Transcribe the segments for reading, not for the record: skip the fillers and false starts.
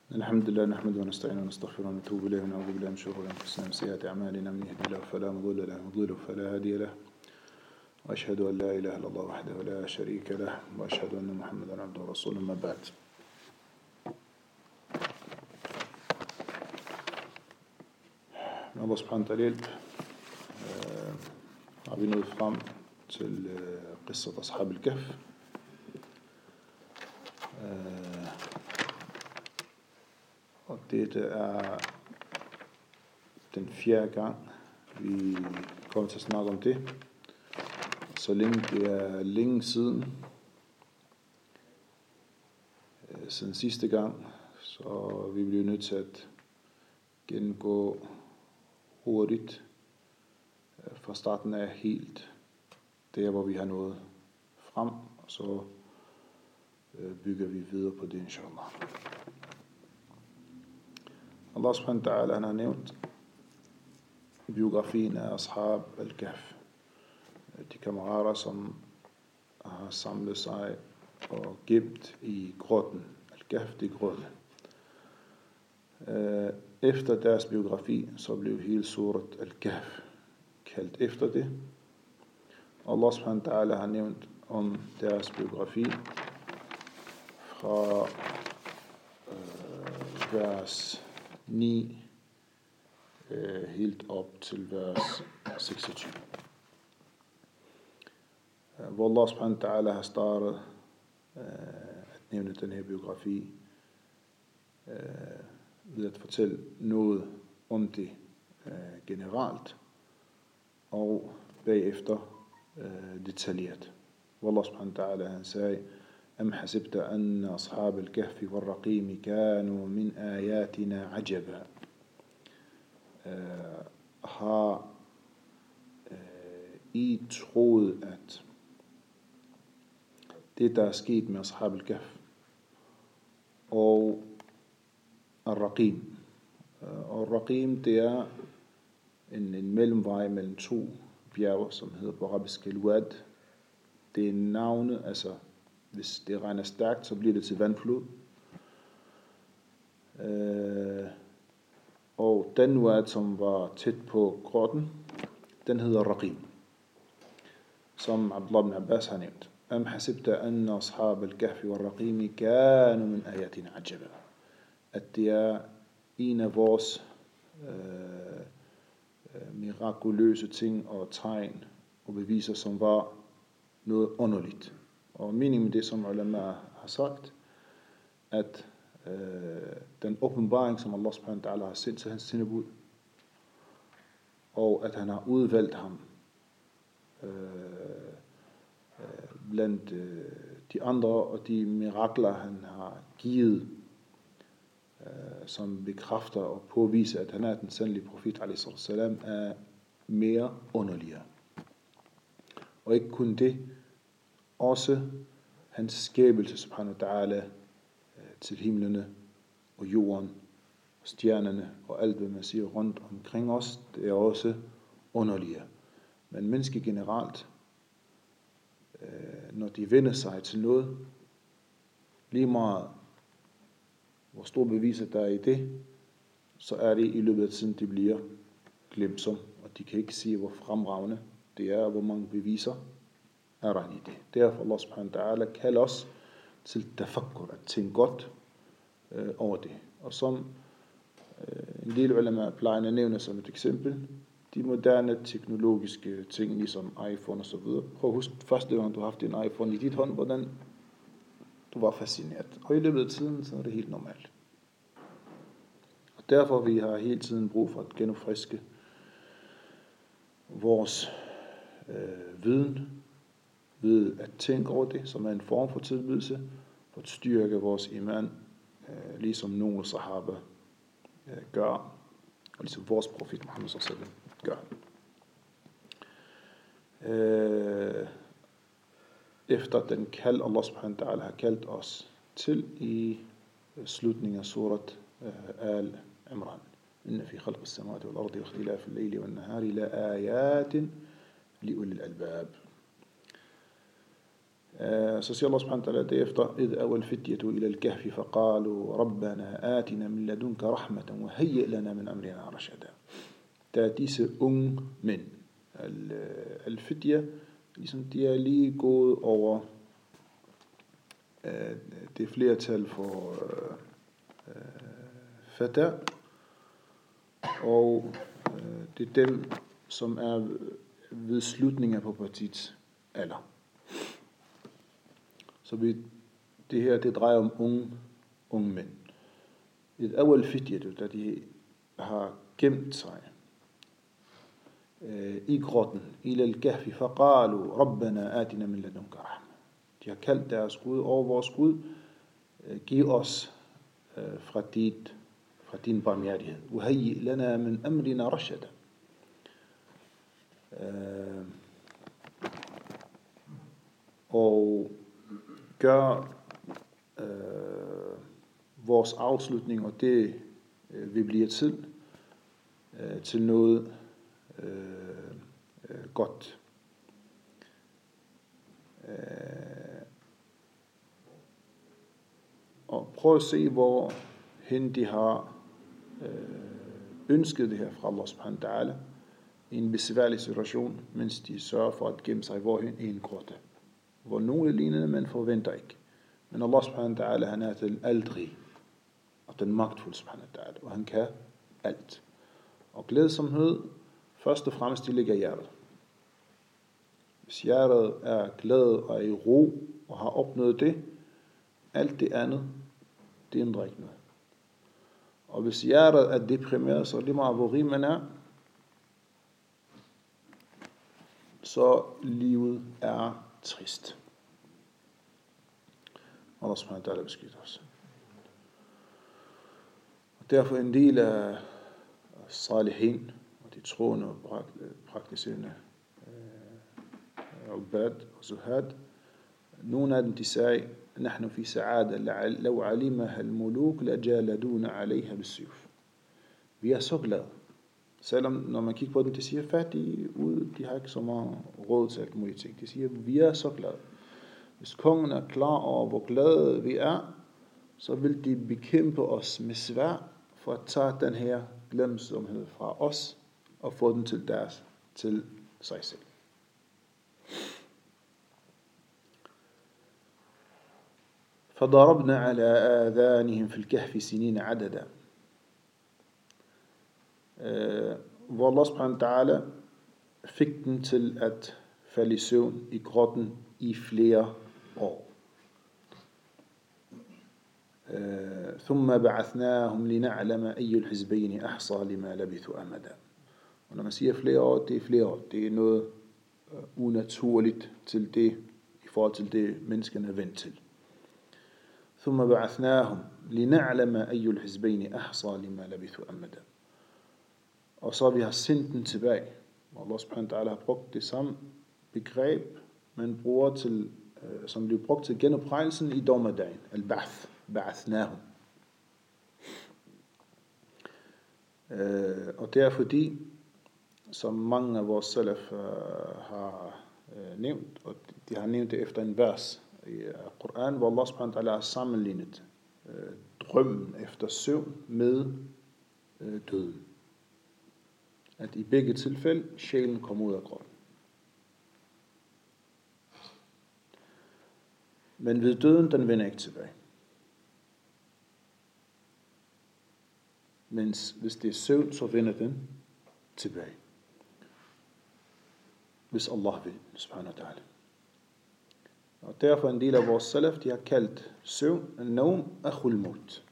الحمد لله نحمده ونستعينه ونستغفره ونتوب إليه ونعوذ بالله من شرور أنفسنا وسيئات أعمالنا من يهده الله فلا مضل له ومن يضلل فلا هادي له وأشهد أن لا إله إلا الله وحده لا شريك له وأشهد أن محمدا عبده ورسوله أما بعد. Allah subhanahu wa ta'ala hjælp har vi nået frem til qissat Ashab al-Kahf. Og dette er den 4. gang, vi kommer til at snakke om det. Så længe det er længe siden sidste gang, så vi bliver nødt til at gennemgå hurtigt fra starten af helt der, hvor vi har nået frem, og så bygger vi videre på det, inshallah. Allah subhanahu wa ta'ala, han har nævnt biografien af Ashab al-Kahf, de kammerater, som har samlet sig og gemt i grotten. Al-Kahf, det er grotten. Efter deres biografi, så blev hele surat al-Kahf kaldt efter det. Allah subhanahu wa ta'ala har nævnt om deres biografi fra vers 9 helt op til vers 26. Hvor Allah subhanahu wa ta'ala har startet at nævne den her biografi ved at fortælle noget om det generelt, og bagefter detaljeret. Wallah subhanahu wa ta'ala, han sagde: Am hasibta anna ashab al-kahfi wal-raqim kanu min ayatina ajaba. Har I troet, at det, der er sket med ashab al-kahf og al-raqim, og al-raqim, det er en mellemvej mellem to bjerge, som hedder på arabisk al-Wad. Det er navnet, altså hvis det regner stærkt, så bliver det til vandflod. Og den Wad, som var tæt på grotten, den hedder Raqim, som Abdullah ibn Abbas har nævnt. Am hasibta anna ashab al-kahfi wal-raqim kanu min ayatina ajaba. At det er en af vores mirakuløse ting og tegn og beviser, som var noget underligt. Og meningen med det, som ulama har sagt, at den åbenbaring, som Allah subhanahu wa ta'ala har sendt til hans sendebud, og at han har udvalgt ham blandt de andre, og de mirakler, han har givet, som bekræfter og påviser, at han er den sandelige profet, alaihissalam, er mere underligere. Og ikke kun det, også hans skabelse, subhanahu wa ta'ala, til himlene og jorden, og stjernerne og alt, hvad man siger rundt omkring os, det er også underligere. Men mennesker generelt, når de vender sig til noget, lige meget hvor stor beviser der er i det, så er det i løbet af tiden, de bliver glemsom, og de kan ikke sige, hvor fremragende det er, og hvor mange beviser er der i det. Derfor Allah subhanahu wa ta'ala kalder os til tafakkur, at tænke godt over det. Og som en del ulama plejer at nævne som et eksempel, de moderne teknologiske ting, ligesom iPhone og så videre. Prøv at huske, første gang du har haft en iPhone i dit hånd, hvordan du var fascineret. Og i løbet af tiden, så er det helt normalt. Og derfor vi har hele tiden brug for at genopfriske vores viden ved at tænke over det, som er en form for tilbydelse, for at styrke vores iman, ligesom nogle sahaba gør, og ligesom vores profet Muhammad sallallahu alaihi wasallam gør. Efter den kald Allah subhanahu wa ta'ala har kaldt os til i slutningen af surat Al-Imran. Inna fi khalq as-samawati wal ardi wa ikhtilaf al-layli wan nahari la ayatin li ulil albab. Så siger Allah subhanahu wa ta'ala derefter, إذ أوى الفتية إلى الكهف فقالوا ربنا آتنا من لدنك رحمة وهيئ لنا من أمرنا رشدا. Der er disse unge mænd, al-fitya, ligesom de er lige gået over det flertal for fata, og det er dem, som er ved slutningen af pubertets alder. Så det her, det drejer om unge mænd. Et awal fitjatu, da de har gemt sig i grotten, ila al-kahfi, faqalu, rabbana atina min ladunka rahma. De har kaldt deres Gud, over vores Gud, giv os fra din barmhjertighed. Uhayyi lana min amrina rashada. Og gør vores afslutning, og det vi bliver til noget godt. Og prøv at se, hvor hen de har ønsket det her fra Allah subhanahu wa ta'ala i en besværlig situation, mens de sørger for at gemme sig hvorhen i en grotte, hvor nogle lignende, man forventer ikke. Men Allah subhanahu wa ta'ala, han er til aldrig, og den magtfulde subhanahu wa ta'ala, og han kan alt. Og glædsomhed, først og fremmest, de ligger i hjertet. Hvis hjertet er glad og er i ro, og har opnået det, alt det andet, det ændrer ikke noget. Og hvis hjertet er deprimeret, så lige meget hvor rig man er, så livet er trist. Allah subhanahu wa ta'ala beskytter os. Og derfor en del af salihin, og de troende og praktiserende ubad og zuhad, nogle af dem de sagde, نحن في سعادة لو علمها الملوك لجالدون عليها بالسيوف. Vi er så glade. Selvom når man kigger på dem, de siger fattige ud, de har ikke så meget råd til alt muligt ting. De siger, vi er så glade. Hvis kongen er klar over, hvor glade vi er, så vil de bekæmpe os med sværd for at tage den her glemsomhed fra os og få den til sig selv. فضربنا على آذانهم في الكهف سنين عددا. Hvor Allah subhanahu wa ta'ala fik den til at falde i søvn i grotten i flere år. ثم بعثناهم لنعلم أي الحزبين أحصى لما لبثوا أمدا. Og når man siger flere år, det er flere år. Det er noget unaturligt til det, i forhold til det, menneskene er vendt til. ثم بعثناهم لنعلم أي الحزبين أحصى لما لبثوا أمدا. Og så vi har sendt den tilbage. Og Allah subhanahu wa ta'ala har brugt det samme begreb, man bruger til, som bliver brugt til genoprettelsen i dommedagen. Al-Ba'th, ba'athnahum. Og det er fordi, som mange af vores salaf har nævnt, og de har nævnt det efter en vers i Koran, hvor Allah subhanahu wa ta'ala har sammenlignet drømmen efter søvn med døden. At i begge tilfælde, sjælen kommer ud af kroppen. Men ved døden, den vender ikke tilbage. Mens hvis det er søvn, så vender den tilbage. Hvis Allah vil, subhanahu wa ta'ala. Og derfor en del af vores salaf, de har kaldt søvn, naum akhul maut.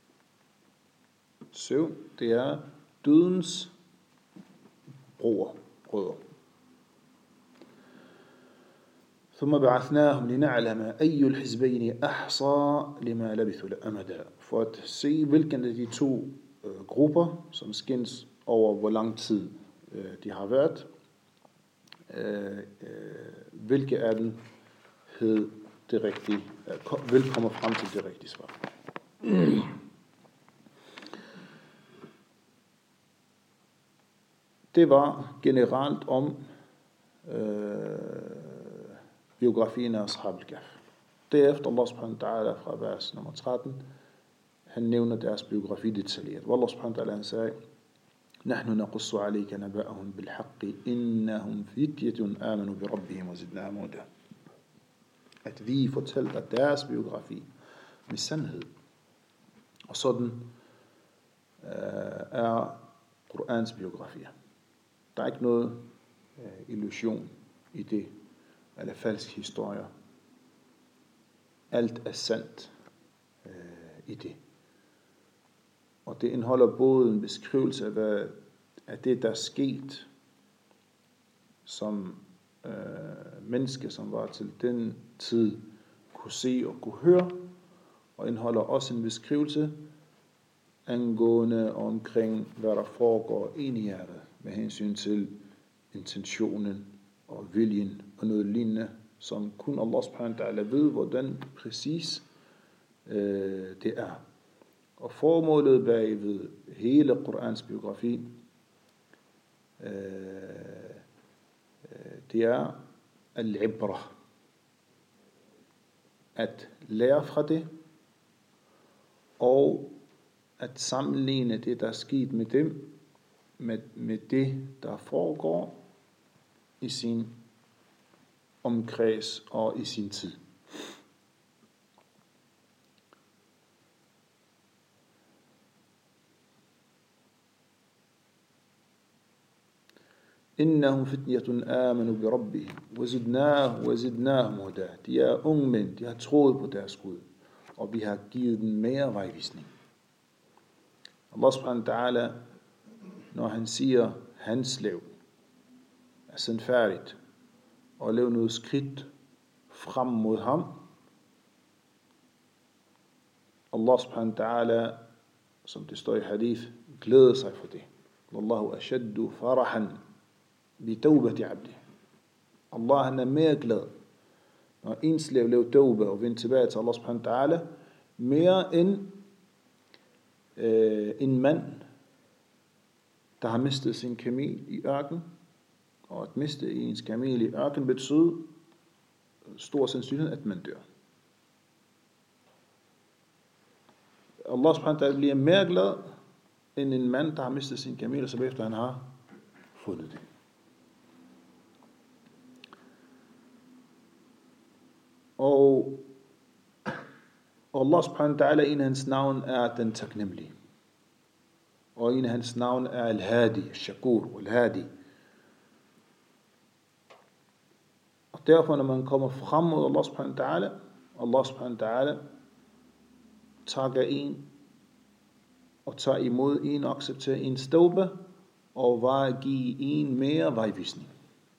Søvn, det er dødens brødre. ثم بعثناهم لنعلم أي الحزبين أحصى لما لبثوا أمدا. For at se, hvilken af de to grupper, som skændes over, hvor lang tid de har været, hvilke af dem hed det rigtige, vil komme frem til det rigtige svar. Det var generelt om biografien af Ashab al-Kahf. Derefter Allah subhanahu wa ta'ala fra vers nummer 13, han nævner deres biografi detaljeret. Allah subhanahu wa ta'ala han sagde, نحن نقص عليك نبأهم بالحق إنهم فتية آمنوا بربهم وزدناهم هدى. At vi fortæller deres biografi med sandhed. Og sådan er Korans biografier. Der er ikke noget illusion i det, eller falsk historie. Alt er sandt i det. Og det indeholder både en beskrivelse af det, der er sket, som mennesker, som var til den tid, kunne se og kunne høre, og indeholder også en beskrivelse angående og omkring, hvad der foregår ind i hjertet, med hensyn til intentionen og viljen og noget lignende, som kun Allah subhanahu wa ta'ala ved, hvordan præcis det er. Og formålet bagved hele Korans biografi, det er al-ibra, at lære fra det, og at sammenligne det, der er sket med dem, med det, der foregår i sin omkreds og i sin tid. إنهم فتية آمنوا بربهم وزدناهم هدى. De er unge mænd, de har troet på deres Gud, og vi har givet dem mere vejvisning. Allah subhanahu wa ta'ala, når han siger, hans liv er sandfærdigt, og lav noget skridt frem mod ham, Allah subhanahu wa ta'ala, som det står i hadith, glæder sig for det. Wallahu ashaddu farahan bitawbati abdi. Allah han er mere glad, når ens liv laver tawbah og vender tilbage til Allah subhanahu wa ta'ala, mere end en mand, der har mistet sin kamel i ørken, og at miste ens kamel i ørken betyder stor sandsynlighed, at man dør. Allah subhanahu wa ta'ala bliver mere glad, end en mand, der har mistet sin kamel, og så efter han har fundet det. Og Allah subhanahu wa ta'ala, en af hans navn er den taknemmelige. Og en af hans navn er al-hadi, al-shakur, al-hadi. Og derfor, når man kommer frem mod Allah subhanahu wa ta'ala takker en, og tager imod en, og accepterer en tawbah, og give en mere vejvisning.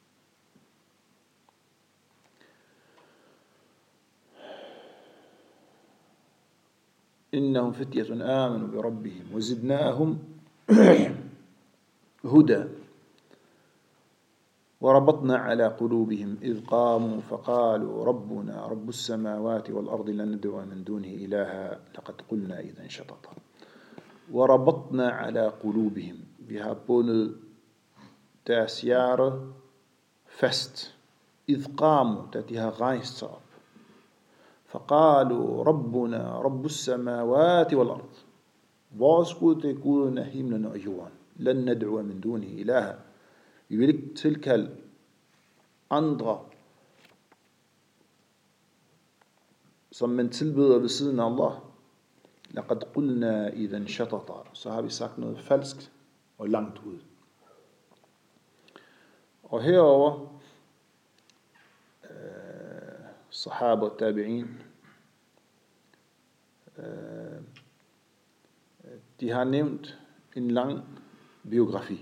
إنهم فتية آمنوا بربهم وزدناهم هدى وربطنا على قلوبهم إذ قاموا فقالوا ربنا رب السماوات والأرض لن ندعو من دونه إلها لقد قلنا إذا شططا. وربطنا على قلوبهم, vi har bundet deres hjerte fast, إذ قاموا, da de har rejst sig op. فقالوا ربنا رب السماوات والأرض, vores Gud, det er Guden af himlen og jorden. لن ندعو من دونه إلها, vi vil ikke tilkalde andre, som man tilbeder ved siden af Allah. لقد قلنا إذا شططا, så har vi sagt noget falsk og langt ud. Og herover sahaba og tabi'in, de har nævnt en lang biografi.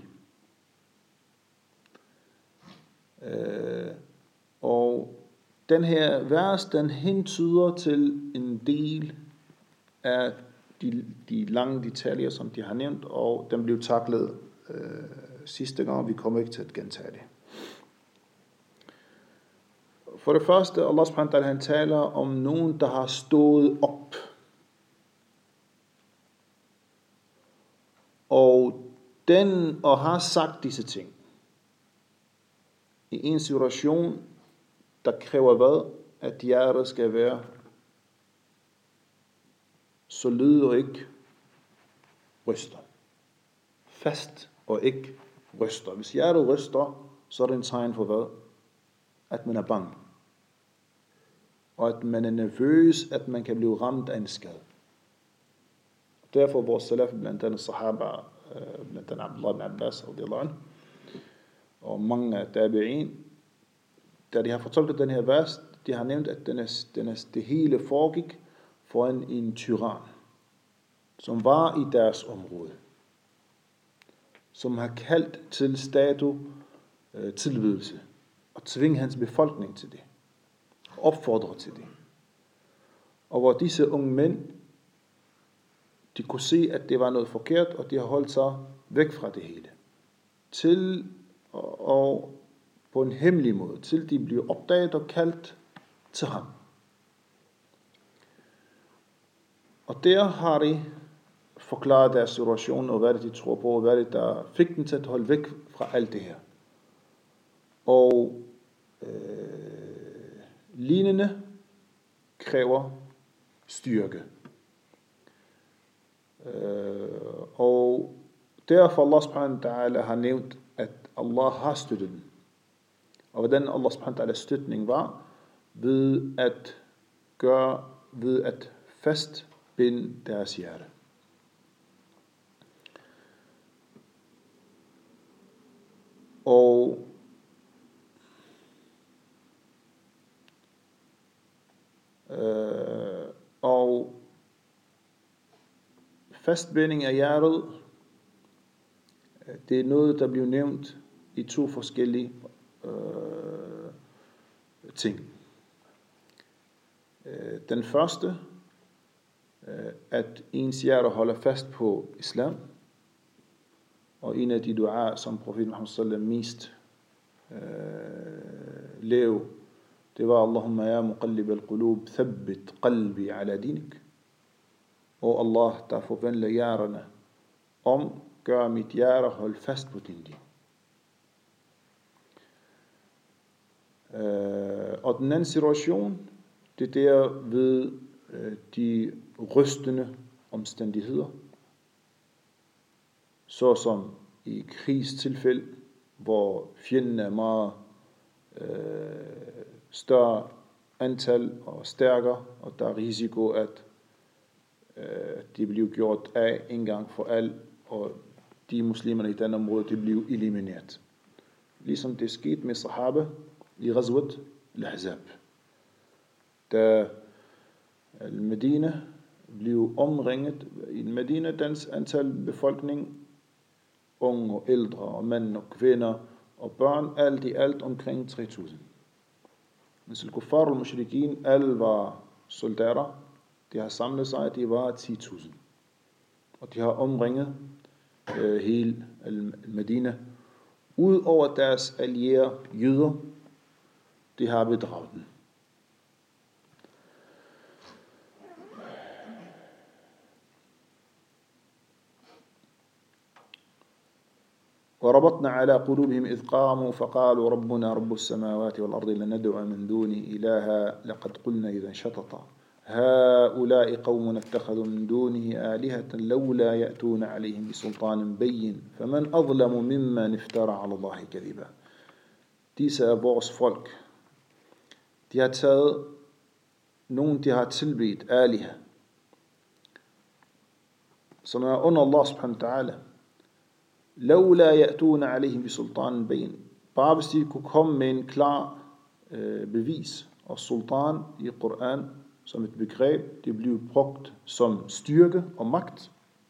Og den her vers, den hentyder til en del af de lange detaljer, som de har nævnt, og den blev taklet sidste gang, vi kommer ikke til at gentage det. For det første, Allah subhanahu wa ta'ala, han taler om nogen, der har stået op. Og har sagt disse ting. I en situation, der kræver hvad? At hjertet skal være solid og ikke ryster. Fast og ikke ryster. Hvis hjertet ryster, så er det en tegn for hvad? At man er bange. Og at man er nervøs, at man kan blive ramt af en skade. Derfor vores salaf, blandt andet sahaba, blandt andet Abdullah ibn Abbas, og mange af tabi'in, da de har fortolket den her vers, de har nævnt, at det hele foregik foran en tyran, som var i deres område, som har kaldt til tilbedelse, og tvinge hans befolkning til det, og opfordre til det. Og hvor disse unge mænd, de kunne se, at det var noget forkert, og de har holdt sig væk fra det hele. Til og på en hemmelig måde, til de blev opdaget og kaldt til ham. Og der har de forklaret deres situation, og hvad det de tror på, og hvad det der fik dem til at holde væk fra alt det her. Og lignende kræver styrke. Og derfor Allah subhanahu wa ta'ala har nævnt, at Allah har støttet dem. Og hvordan Allah subhanahu wa ta'ala støtning var, ved at fastbinde deres hjerte. Og fastbinding af hjertet, det er noget, der bliver nævnt i to forskellige ting. Den første, at ens hjerte holder fast på islam, og en af de duaer, som profeten Muhammad sallallahu mest lev, det var Allahumma ya muqallib al-qulub, thabbit qalbi ala dinik. Og Allah, der forvandler hjerterne om, gør mit hjerte holde fast på din din. Og den anden situation, det er der ved de rystende omstændigheder, såsom i krigstilfælde, hvor fjenden er meget større antal og stærkere, og der er risiko, at de bliver gjort af en gang for alt, og de muslimerne i den område, de bliver elimineret. Ligesom det skete med sahaba i Ghazwat al-Ahzab. Da Medina blev omringet, i Medina, dens antal befolkning, unge og ældre og mænd og kvinder og børn, alt i alt omkring 3.000. Mens al-Kuffar og al-Mushrikin, alle var soldater, de har samlet sig, de var 10.000. Og de har omringet hele Medina. Udover deres allierede jøder, de har bedraget dem. وربطنا على قلوبهم إذ قاموا فقالوا ربنا رب السماوات والأرض لن ندعو من دونه إلها لقد قلنا إذا شططا هؤلاء قوم اتخذوا من دونه آلهة لولا يأتون عليهم بسلطان بين فمن أظلم ممن افترى على الله كذبا. Disse er vores folk. De har taget nogen, de har tilbedt aliha, som er under Allah subhanahu wa ta'ala. لولا يأتون عليهم بسلطان بين. Bare hvis de kunne komme med en klar bevis. Og sultan i Koran som et begreb, det bliver brugt som styrke og magt.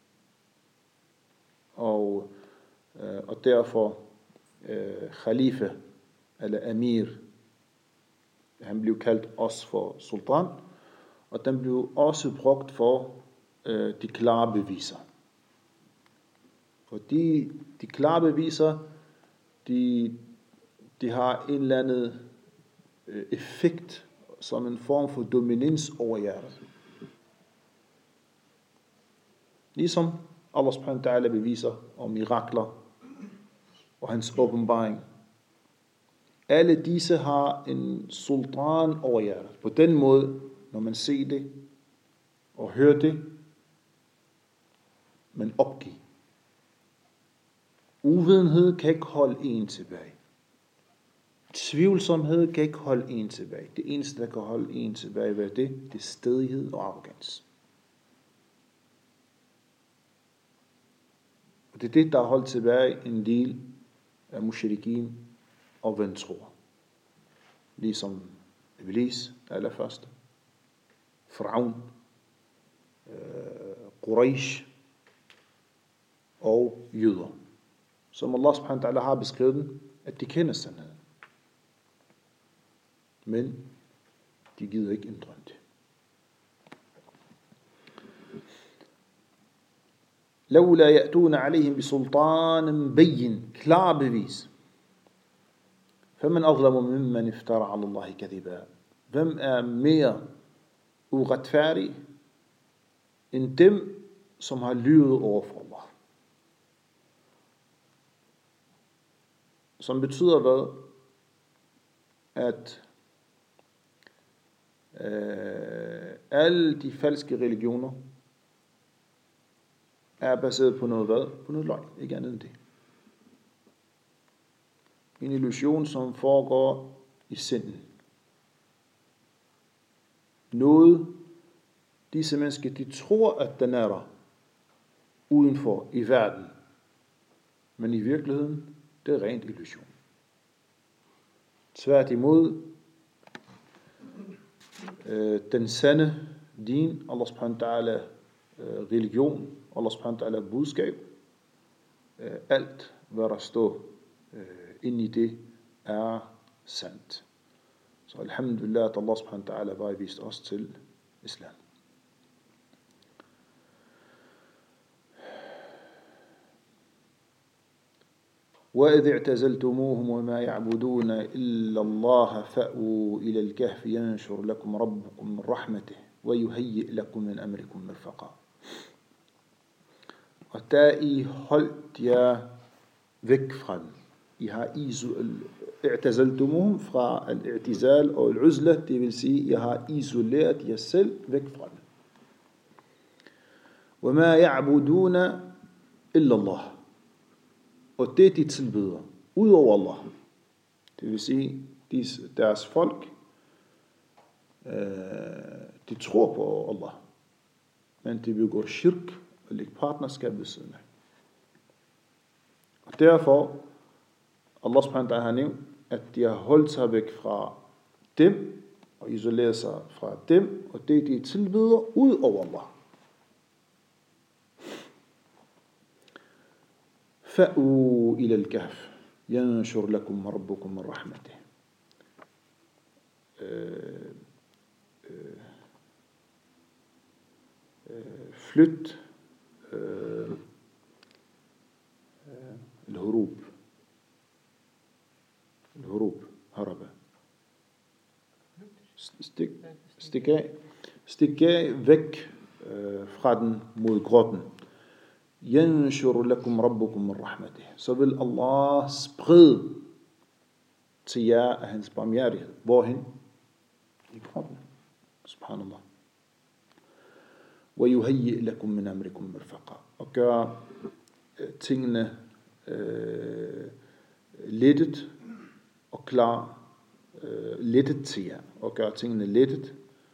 Og derfor khalifa eller amir, han blev kaldt også for sultan, og den blev også brugt for de klare beviser. Fordi de klare beviser, de har en eller anden effekt, som en form for dominans over hjertet. Ligesom Allah subhanahu wa ta'ala beviser og mirakler og hans åbenbaring. Alle disse har en sultan over hjertet. På den måde, når man ser det og hører det, men opgive. Uvidenhed kan ikke holde en tilbage. Tvivlsomhed kan ikke holde en tilbage. Det eneste, der kan holde en tilbage, hvad er det? Det er stædighed og arrogans. Og det er det, der har holdt tilbage en del af mushrikin og vantroer. Ligesom Iblis allerførst, Faraon, Quraysh og jøder. Som Allah subhanahu wa ta'ala har beskrevet dem, at de kender sandheden. Men de gider ikke ændre det. لولا يأتون عليهم بسلطان بين klar bevis. فمن أظلم ممن افترى على الله كذبا. Hvem er mere uretfærdig end dem, som har lyvet over for Allah? Som betyder hvad? At alle de falske religioner er baseret på noget hvad? På noget løgn, ikke andet end det. En illusion, som foregår i sinden. Noget, disse mennesker, de tror, at den er der udenfor i verden. Men i virkeligheden, det er rent illusion. Tværtimod, den sande din, Allah subhanahu wa ta'ala religion, Allah subhanahu wa ta'ala budskab, alt hvad der står inde i det, er sandt. Så alhamdulillah, at Allah subhanahu wa ta'ala bare vist os til islam. وَإِذِ اعْتَزَلْتُمُوهُمْ وَمَا يَعْبُدُونَ إِلَّا اللَّهَ فَأْوُوا إِلَى الْكَهْفِ يَنْشُرْ لَكُمْ رَبُّكُم مِّن رَحْمَتِهِ وَيُهَيِّئْ لَكُم مِّنْ أَمْرِكُم مِّرْفَقًا. Og da I holdt jer væk fra dem, I har i'tazaltumuhum fra al-i'tizal og al-uzla, det vil sige, I har isoleret jer selv væk fra dem. وَمَا يَعْبُدُونَ إِلَّا اللَّهِ. Og det de tilbeder, ud over Allah, det vil sige, deres folk, de tror på Allah, men de begår shirk og lægger partnerskab ved siden af. Og derfor, Allah subhanahu wa ta'ala har nævnt, at de har holdt sig væk fra dem, og isoleret sig fra dem, og det de tilbeder, ud over Allah. فَأْوُوا إِلَى الْكَهْفِ يَنْشُرْ لَكُمْ رَبُّكُم مِّن رَحْمَتِهِ. Flyt الهروب haraba. Stik af væk fra den mod grotten. يَنْشُرْ لَكُمْ رَبُّكُم مِّن رَحْمَتِهِ. Så vil Allah sprede til jer af hans barmhjertighed. Hvorhen? I grotten. Subhanallah. وَيُهَيِّئْ لَكُم مِّنْ أَمْرِكُم مِّرْفَقًا. Og gør tingene lettet og klar, lettet til jer. Og gør tingene lettet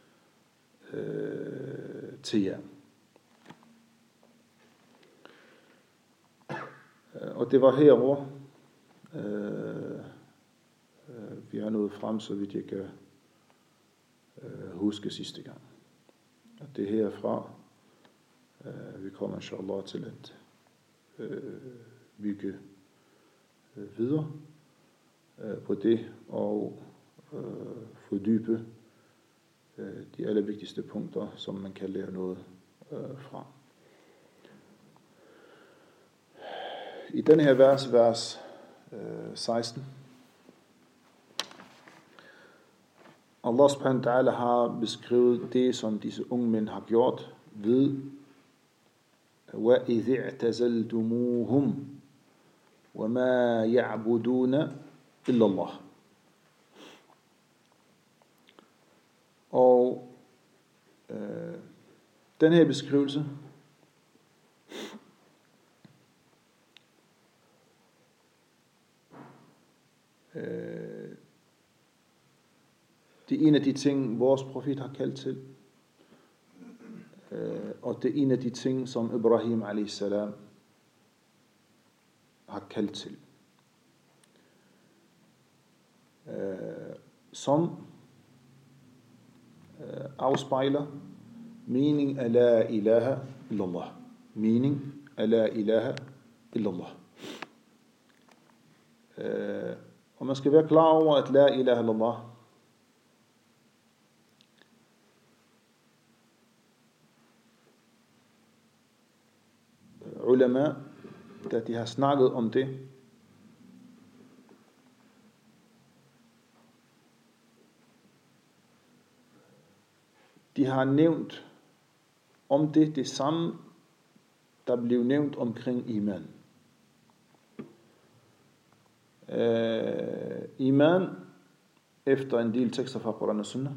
til jer. Og det var herover, vi har nået frem, så vidt jeg kan huske sidste gang. Og det er herfra, vi kommer inshallah til at bygge videre på det, og fordybe de allervigtigste punkter, som man kan lære noget fra. I denne her vers 16, Allah subhanahu wa ta'ala har beskrevet det, som disse unge mænd har gjort ved وَإِذِ اعْتَزَلْتُمُوهُمْ وَمَا يَعْبُدُونَ إِلَّا اللَّهِ. Og den her beskrivelse Det er en af de ting, vores profet har kaldt til. Og det er en af de ting, som Ibrahim a.s. har kaldt til. Som afspejler mening af la ilaha illallah. Mening af la ilaha illallah. Og man skal være klar over, at la ilaha illallah ulama, da de har snakket om det, de har nævnt om det samme, der blev nævnt omkring iman. Iman, efter en del tekster fra Quran og Sunnah,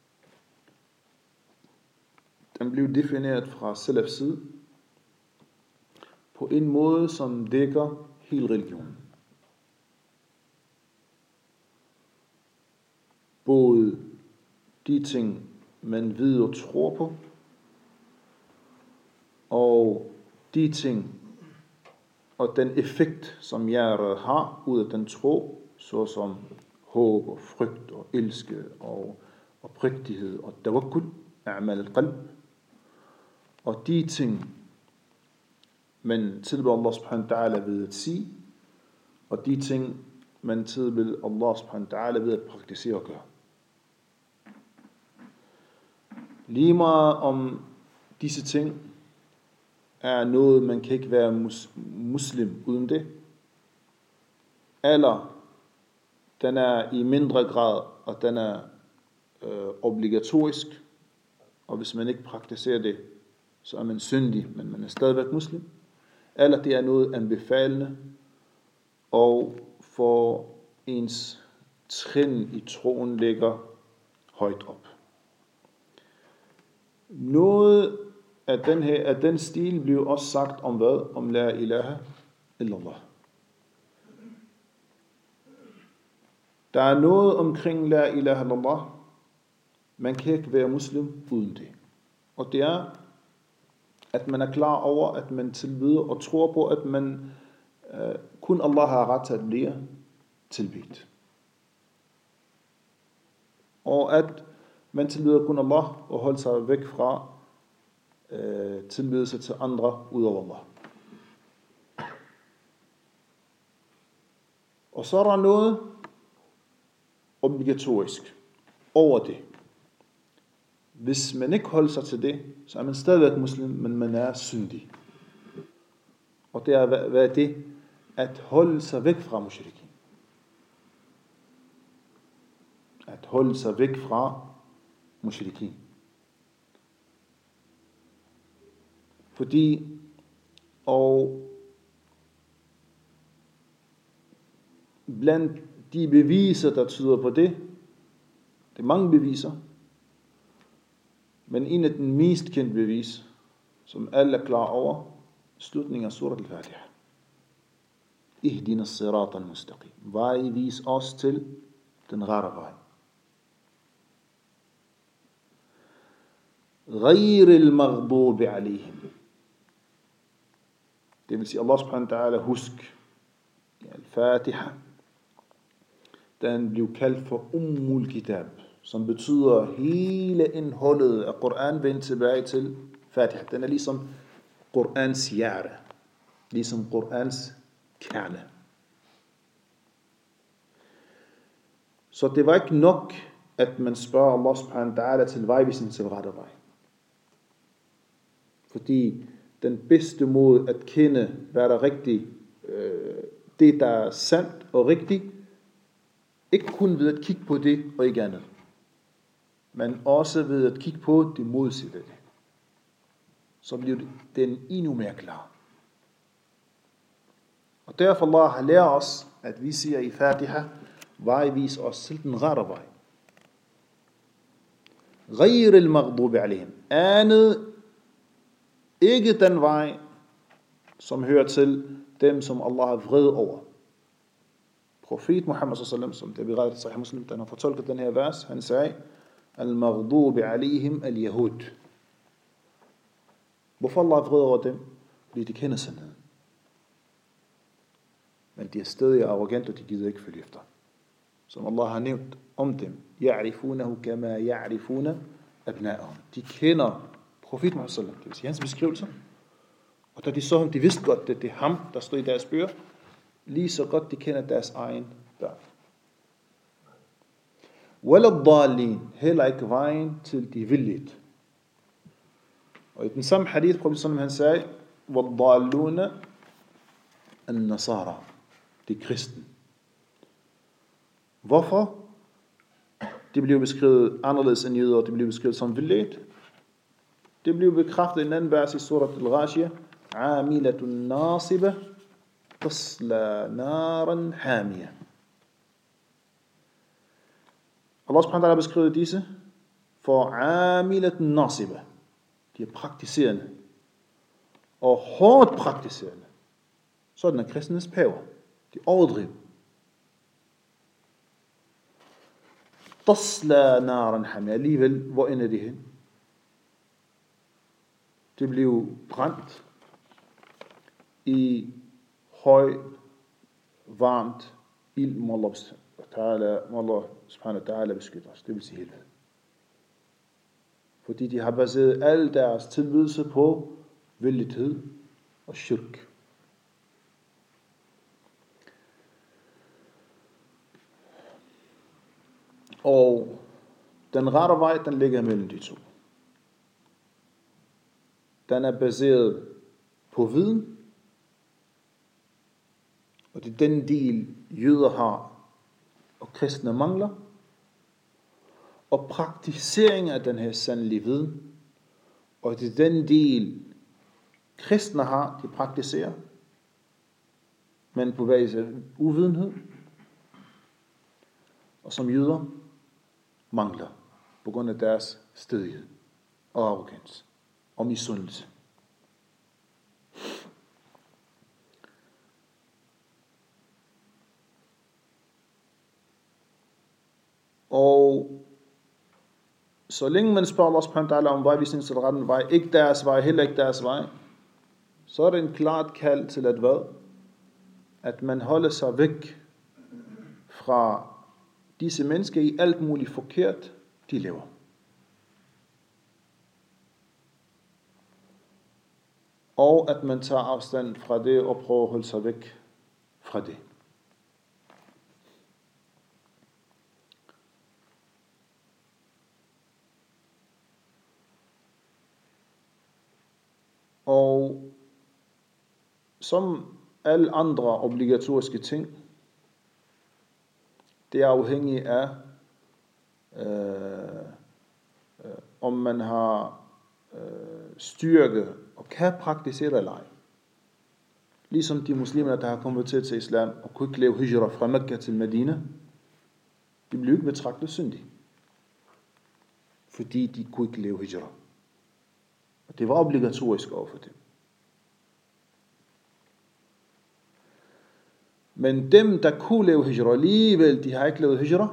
den blev defineret fra Salafs side på en måde, som dækker hele religionen. Både de ting, man ved og tror på, og de ting og den effekt, som hjertet har ud af den tro, såsom håb og frygt og elske og oprigtighed og tawakkul, a'mal al-qalb, og de ting, man tilbeder Allah subhanahu wa ta'ala ved at sige, og de ting, man tilbeder Allah subhanahu wa ta'ala ved at praktisere og gøre. Lige meget om disse ting er noget, man kan ikke være muslim uden det, eller den er i mindre grad, og den er obligatorisk, og hvis man ikke praktiserer det, så er man syndig, men man er stadigvæk muslim, eller det er noget anbefalende, og for ens trin i troen ligger højt op. Noget af den stil blev også sagt om hvad? Om la ilaha illallah. Der er noget omkring la ilaha illallah, man kan ikke være muslim uden det. Og det er, at man er klar over, at man tilbeder og tror på, at man kun Allah har ret til at blive tilbedt. Og at man tilbeder kun Allah og holder sig væk fra tilbedelse til andre ud over Allah. Og så er der noget obligatorisk over det. Hvis man ikke holder sig til det, så er man stadigvæk muslim, men man er syndig. Og det er, hvad er det? At holde sig væk fra mushrikin. At holde sig væk fra mushrikin. Fordi, og blandt de beviser, der tyder på det er mange beviser, men en af den mest kendte bevis, som alle er klar over, slutningen af surat al-Fatiha. Ihdina as-sirata al-mustaqim. Vis os til den rette vej. Ghayr al-maghdubi alayhim. Det vil sige, Allah subhanahu wa ta'ala, husk, al-Fatiha, den blev kaldt for Kitab, som betyder hele indholdet af Koran vendt tilbage til Fatiha. Den er ligesom Korans hjerte, ligesom Korans kerne. Så det var ikke nok, at man spørger Allah subhanahu wa ta'ala til vejvisning til rette vej. Fordi den bedste måde at kende, hvad der er rigtigt, det der er sandt og rigtigt, ikke kun ved at kigge på det og ikke andet, men også ved at kigge på det modsatte det. Så bliver den endnu mere klar. Og derfor Allah har lært os, at vi siger i Fatiha, vejvis os til den rette vej. Ghayr al-maghdubi alayhim. Andet, ikke den vej, som hører til dem, som Allah er vred over. profet Muhammad sallallahu som det er berettet i Sahih Muslim, der har fortolket den her vers, han sagde, al-maghdubi alihim al-yahud. Hvorfor Allah er vred over dem? Fordi de kender sandheden. Men de er stadig arrogante, og de gider ikke følge efter. Som Allah har nævnt om dem. Ya'rifunahu kama ya'rifuna abna'ahum. De kender profet Muhammad sallallahu, det vil sige hans beskrivelser. Og da de så ham, de vidste godt, at det er ham, der stod i deres bøger, lige så godt de kender deres egen børn. Waladdallin, heller ikke vejen til de villigt. Og i den samme hadith, profet sallallahu han sagde, waddalluna an-nasara, det er kristen. Hvorfor? Det blev beskrevet anderledes end jøder, og det blev beskrevet som villigt. Det blev bekræftet i en anden vers i surat al-Ghashiyah, Amilatun nasiba tasla naran hamiyah. Allah subhanahu wa ta'ala beskrevet disse for Amilatun nasiba. De er praktiserende og hårdt praktiserende. Sådan er kristenes paver. De overdriver. Tasla naran hamiyah. Alligevel, hvor ender de hen? Det blev brændt i høj, varmt ild, må Allah subhanahu wa ta'ala beskytte os. Det vil sige helvede. Fordi de har baseret al deres tilbydelse på villighed og shirk. Og den rette vej, den ligger mellem de to. Den er baseret på viden, og det er den del, jøder har, og kristne mangler, og praktisering af den her sandelige viden, og det er den del, kristne har, de praktiserer, men på basis af uvidenhed, og som jøder mangler, på grund af deres stædighed og arrogans og misundelse. Og så længe man spørger Allah subhanahu wa ta'ala om vejvisning til retten vej, ikke deres vej, heller ikke deres vej, så er det en klart kald til at hvad? At man holder sig væk fra disse mennesker i alt muligt forkert, de lever. Og at man tager afstand fra det og prøver at holde sig væk fra det. Og som alle andre obligatoriske ting, det er afhængigt af, om man har styrke og kan praktisere eller ej. Ligesom de muslimer, der har konverteret til islam og kunne ikke lave hijra fra Mekka til Medina, de blev ikke betragtet syndige, fordi de kunne ikke lave hijra. Og det var obligatorisk over for dem. Men dem, der kunne lave hijra alligevel, de har ikke lavet hijra.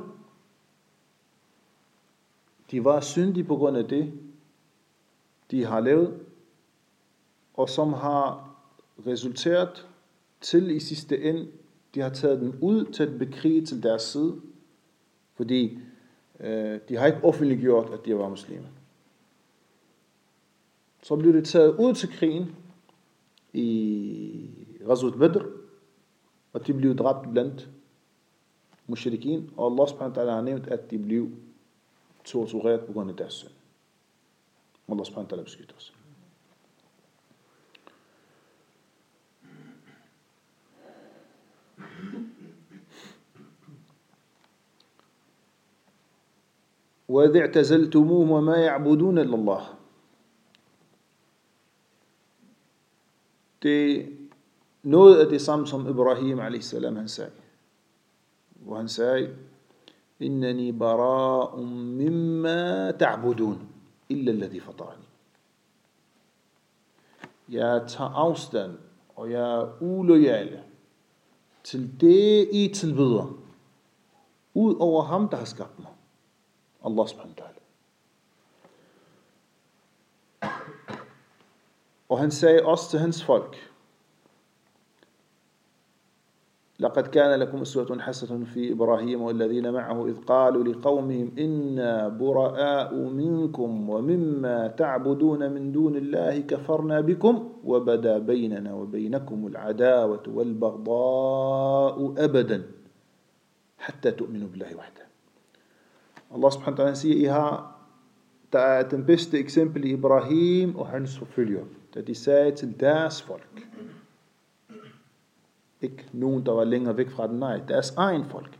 De var syndige på grund af det, de har lavet, og som har resulteret til i sidste ende, de har taget dem ud til at bekrige til deres side, fordi de har ikke offentliggjort, at de var muslimer. Så blev det taget ud til krigen i Ghazwat Badr, og de blev dræbt blandt mushrikin, og Allah subhanahu wa ta'ala har nævnt, at de blev tortureret på grund af deres synd. Allah subhanahu wa ta'ala beskytter os. وَإِذِ اعْتَزَلْتُمُوهُمْ وَمَا يَعْبُدُونَ إِلَّا اللَّهِ. Det er noget af det samme som Ibrahim a.s. han sagde. Hvor han sagde, إِنَّنِي بَرَاءٌ مِمَّا تَعْبُدُونَ إِلَّا الَّذِي فَطَرَنِي. Jeg tager afstand, og jeg er uloyal til det I tilbyder, ud over ham, der har skabt mig. Allah subhanahu wa ta'ala. Og han sagde også til hans folk, لقد كان لكم أسوة حسنة في إبراهيم والذين معه إذ قالوا لقومهم إنا براء منكم ومما تعبدون من دون الله كفرنا بكم وبدا بيننا وبينكم العداوة والبغضاء أبدا حتى تؤمنوا بالله وحده. Allah subhanahu wa ta'ala siger, I har, der er den bedste eksempel i Ibrahim og hans forfølger, da de sagde til deres folk, ikke nogen, der var længere væk fra den, nej, deres egen folk.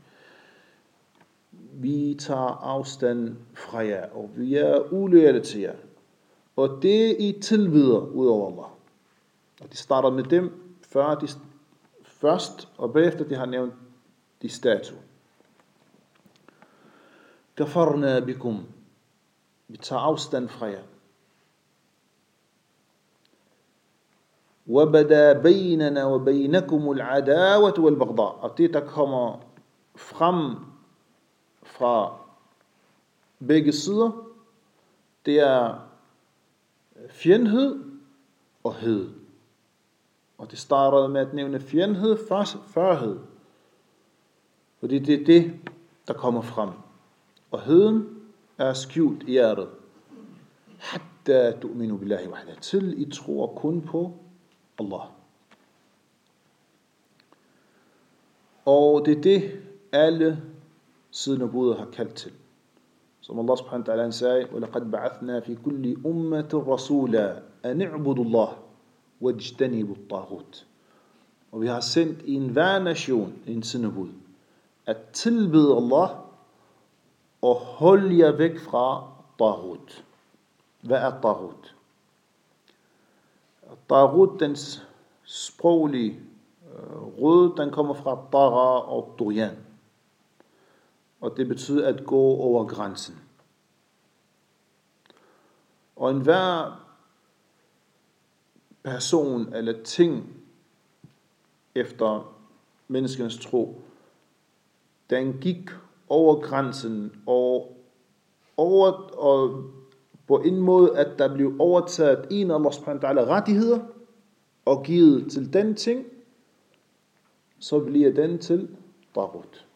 Vi tager afstand fra jer, og vi er uloyale til jer. Og det I tilbyder ud over Allah. Og de starter med dem først, og bagefter de har nævnt de statue. Kafarna bikum. Vi tager afstand fra jer. وَبَدَا بَيْنَنَا وَبَيْنَكُمُ الْعَدَاوَةُ وَالْبَغْضَاءُ. Og det, der kommer frem fra begge sider, det er fjendhed og hed. Og det starter med at nævne fjendhed før hed. Fordi det er det, der kommer frem. Og heden er skjult i hjertet. حَتَّى تُؤْمِنُوا بِاللَّهِ وَحْدَهُ. Til I tror kun på Allah. Og det er det, alle sidenubuder har kaldt til. Som Allah subhanahu wa ta'ala sagde, وَلَقَدْ بَعَثْنَا فِي كُلِّ أُمَّةٍ رَسُولًا أَنِ اعْبُدُوا اللَّهَ وَاجْتَنِبُوا الطَّاغُوتَ. Og vi har sendt i enhver nation en sendebud, at tilbede Allah og holde jer væk fra taghut. Hvad er taghut? Taghut, dens sproglige rød, den kommer fra tagha og duyan. Og det betyder at gå over grænsen. Og enhver person eller ting efter menneskens tro, den gik over grænsen og på en måde, at der blev overtaget en af Allah subhanahu wa ta'ala rettigheder og givet til den ting, så bliver den til taghut.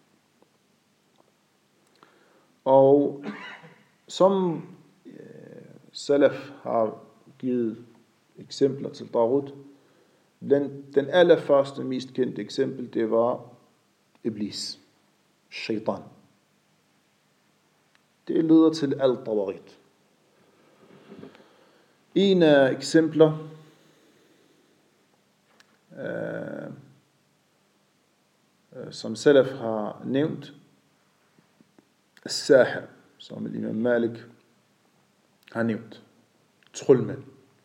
Og som salaf har givet eksempler til taghut, den allerførste, mest kendte eksempel, det var Iblis, shaitan. Det leder til al-tawarit. En af eksempler, som salaf har nævnt, Sahir, som Imam Malik har nævnt, troldmænd.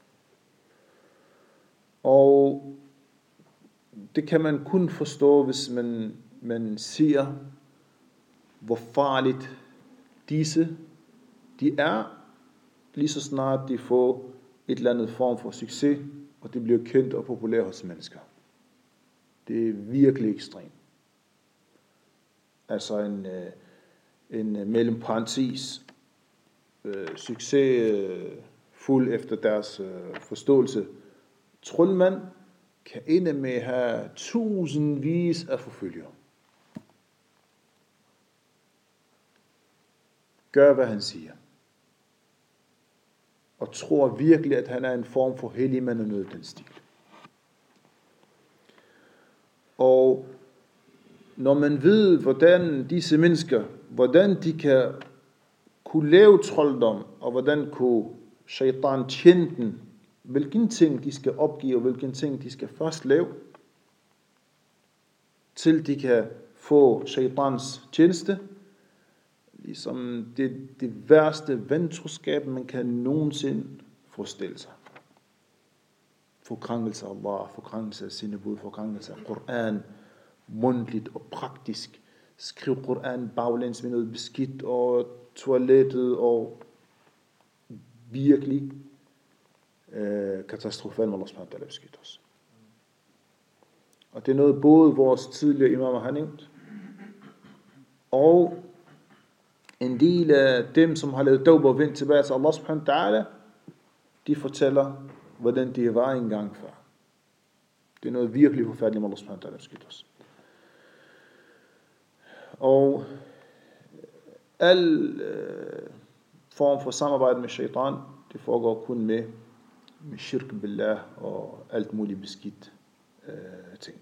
Og det kan man kun forstå, hvis man siger, hvor farligt de er, lige så snart de får et eller andet form for succes, og det bliver kendt og populært hos mennesker. Det er virkelig ekstremt. Altså en mellem parentes succesfuld efter deres forståelse. Troldmand kan ende med at have tusindvis af forfølgere. Gør hvad han siger. Og tror virkelig, at han er en form for hellig mand og noget den stil. Og når man ved, hvordan disse mennesker, hvordan de kan kunne lave trolddom, og hvordan kunne shaitan tjene den, hvilken ting de skal opgive, og hvilken ting de skal først lave, til de kan få shaitans tjeneste, ligesom det værste ventroskab, man kan nogensinde forestille sig. Forkrænkelse af Allah, forkrænkelse af sindebud, forkrænkelse af Koran, mundtligt og praktisk. Skriv Koran baglæns med noget beskidt, og toilettet, og virkelig katastrofalt, må Allah subhanahu wa ta'ala beskytte os. Og det er noget både vores tidligere imamer har nævnt, og en del af dem, som har lavet tawbah og vendt tilbage til Allah subhanahu wa ta'ala, de fortæller, hvordan det var engang før. Det er noget virkelig forfærdeligt, om Allah subhanahu wa ta'ala beskytter os. Og al form for samarbejde med shaitan, det foregår kun med shirk billah og alt muligt beskidt ting.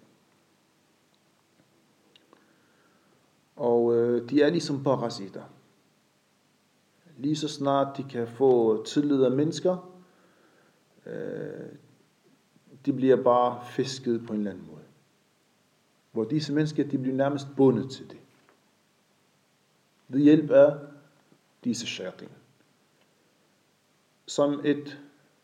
Og de er ligesom parasitter. Lige så snart de kan få tillid af mennesker, de bliver bare fisket på en eller anden måde. Hvor disse mennesker, de bliver nærmest bundet til det. Ved hjælp af disse shayatin. Som et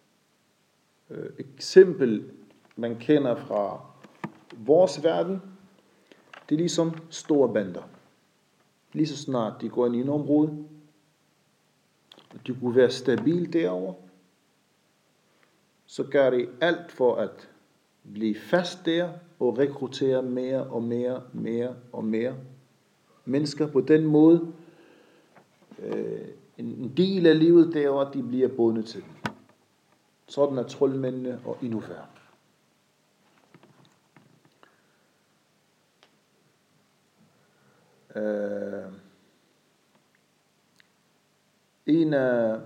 eksempel, man kender fra vores verden, det er ligesom store bander. Lige så snart de går ind i en område, og de kunne være stabil derovre, så gør de alt for at blive fast der, og rekruttere mere og mere mennesker på den måde. En del af livet derovre, de bliver bundet til dem. Sådan er troldmændene og endnu færre. En af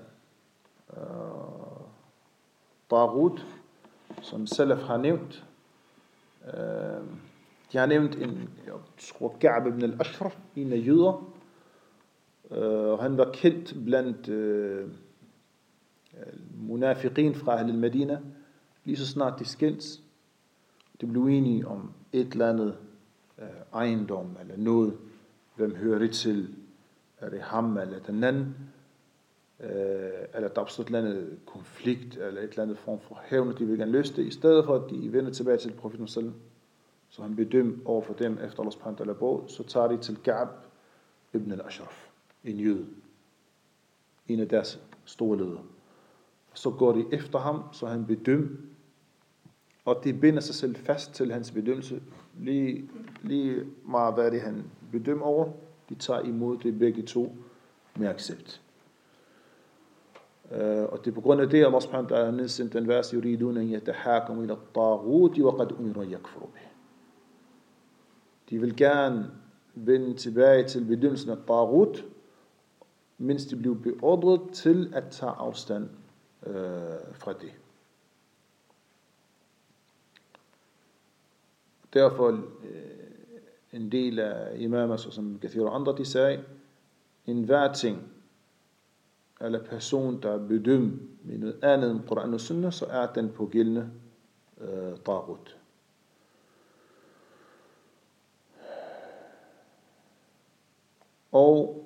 Taghut, som Salaf har nævnt, de har nævnt jeg tror Ka'b ibn al-Ashraf, en af jøder, og han var kendt blandt munafiqin fra Ahl al-Madina. Lige så snart de skændes, de blev enige om et eller andet ejendom eller noget, hvem hører det til, er det ham eller den anden, eller der opstår et eller andet konflikt eller et eller andet form for hævn, de vil gerne løse det, i stedet for at de vender tilbage til profeten selv, så han bedømmer over for dem efter Allah subhanahu wa ta'ala bog, så tager de til Ka'b ibn al-Ashraf, en jøde, en af deres store ledere. Så går de efter ham, så han bedømmer, og de binder sig selv fast til hans bedømmelse, lige meget hvad det han bedømmer over, de tager imod det begge to med accept. Og det er på grund af det, Allah subhanahu wa ta'ala har nedsendt den vers, yuridun an yatahakamu ila at-taghut wa qad umiru an yakfuru bih. De vil gerne vende tilbage til bedømmelsen af Taghut, mens de blev beordret til at tage afstand fra det. Derfor en del af imamer, som Kathir og andre, de sagde, en hver ting, eller person, der er bedømt med noget andet end Koran og Sunnah, så er den pågældende Taghut. Og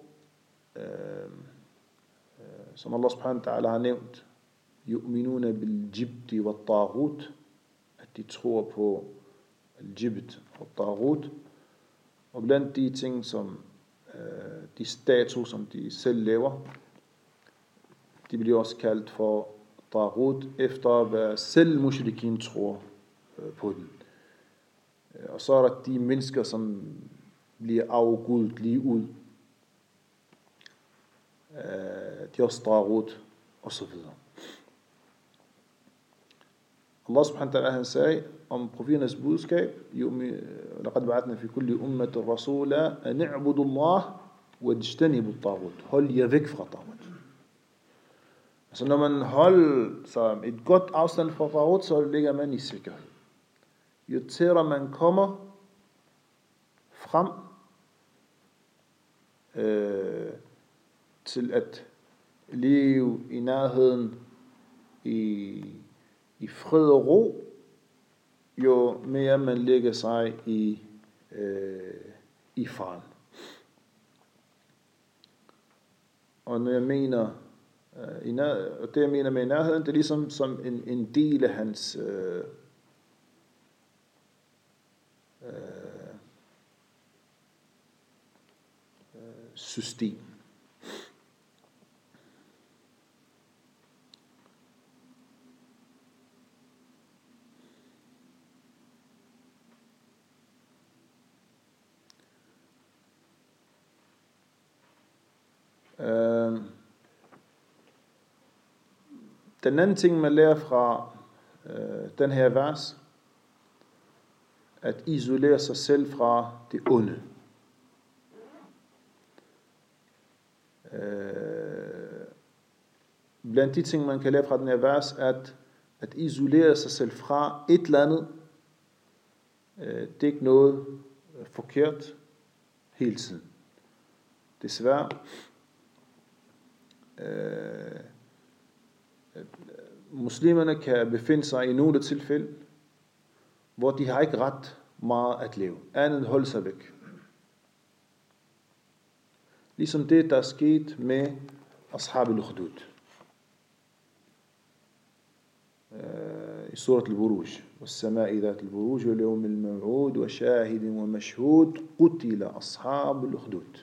som Allah subhanahu wa ta'ala har nævnt, yu'minuna bil-jibti wa taghut, at de tror på al-jibt og taghut, og blandt de ting, som de status, som de selv laver, de bliver også kaldt for taghut, efter hvad selv mushrikin tror på den. Og så er der de mennesker, som bliver afgudet lige ud. De er også taghut, og så videre. Allah subhanahu wa ta'ala, han sagde om profeternes budskab, لَقَدْ بَعَثْنَا فِي كُلِّ أُمَّةٍ رَسُولًا أَنِ اعْبُدُوا اللَّهَ وَاجْتَنِبُوا الطَّاغُوتَ. Hold jer væk fra taghut. Altså når man holder så et godt afstand fra taghut, så ligger man i sikkerhed. Jo tættere man kommer frem til at leve i nærheden i fred og ro, jo mere man lægger sig i faren. Og når jeg mener og det jeg mener med i nærheden, det er ligesom som en del af hans system. Den anden ting, man lærer fra den her vers, at isolere sig selv fra det onde. Blandt de ting, man kan lære fra den her vers, at isolere sig selv fra et eller andet, det er ikke noget forkert hele tiden. Desværre, muslimerne kan befinde sig i nogle tilfælde, hvor de har ikke ret meget at leve, andet end holde sig væk. Ligesom det, der er sket med Ashab al-Ukhdud. I surat al-Buruj. وَالسَّمَاءِ ذَاتِ الْبُرُوجِ وَالْيَوْمِ الْمَوْعُودِ وَشَاهِدٍ وَمَشْهُودٍ قُتِلَ أَصْحَابُ الْأُخْدُودِ.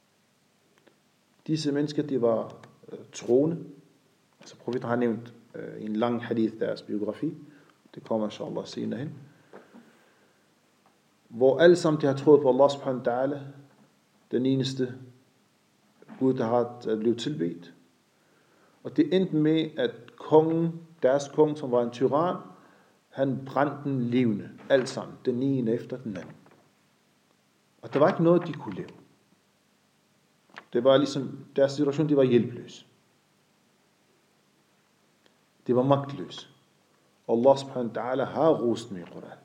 Disse mennesker, de var troende. Altså profeten har nævnt i en lang hadith deres biografi. Det kommer inshallah senere hen. Hvor alle sammen de har troet på Allah subhanahu wa ta'ala, den eneste Gud, der har blevet tilbedt. Og det endte med, at kongen, deres konge, som var en tyran, han brændte den levende, alt sammen, den ene efter den anden. Og der var ikke noget, de kunne leve. Det var ligesom, deres situation, de var hjælpeløse. Det var magtløse. Allah subhanahu wa ta'ala har rost dem i Koran.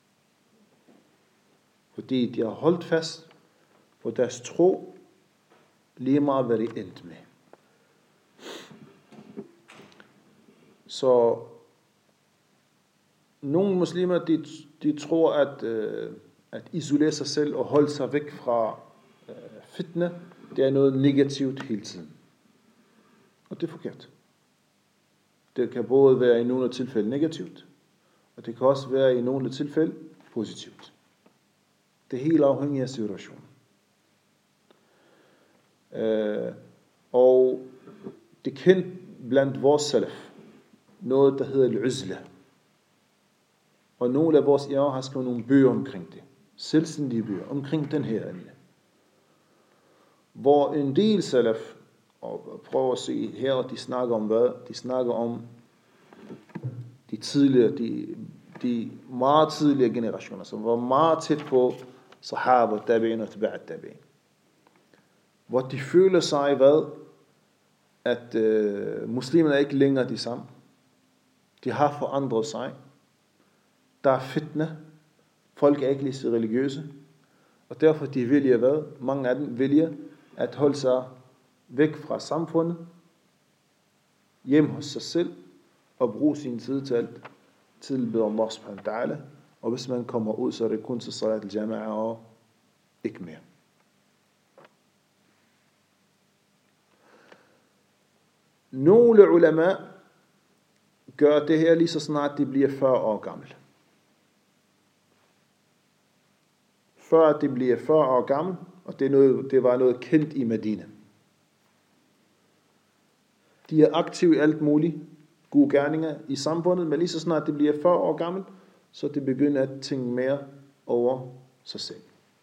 Fordi de har holdt fast på deres tro, lige meget hvad det endte med. Så nogle muslimer, de tror, at isolere sig selv og holde sig væk fra fitna, det er noget negativt hele tiden. Og det er forkert. Det kan både være i nogle tilfælde negativt, og det kan også være i nogle tilfælde positivt. Det er helt afhængigt af situationen. Og det kendt blandt vores salaf, noget der hedder al-uzla. Og nogle af vores imamer har skrevet nogle bøger omkring det. Selvstændige bøger omkring den her emne. Hvor en del salaf, og prøver at se her, de snakker om hvad? De snakker om de tidligere, de meget tidligere generationer, som var meget tæt på sahaba, tabi'in og tabi'at tabi'in. Hvor de føler sig hvad? At muslimerne er ikke længere de samme. De har forandret sig. Der er fitna. Folk er ikke lige så religiøse. Og derfor de vælger hvad? Mange af dem vælger at holde sig væk fra samfundet, hjem hos sig selv, og bruge sin tid til at tilbede Allah subhanahu wa ta'ala. Og hvis man kommer ud, så er det kun til salat al-jama'a og ikke mere. Nogle ulema gør det her lige så snart de bliver 40 år gammel. Før de bliver 40 år gammel, og det var noget kendt i Medina. De er aktive i alt muligt, gode gerninger i samfundet, men lige så snart de bliver 40 år gammel, så de begynder at tænke mere over sig selv.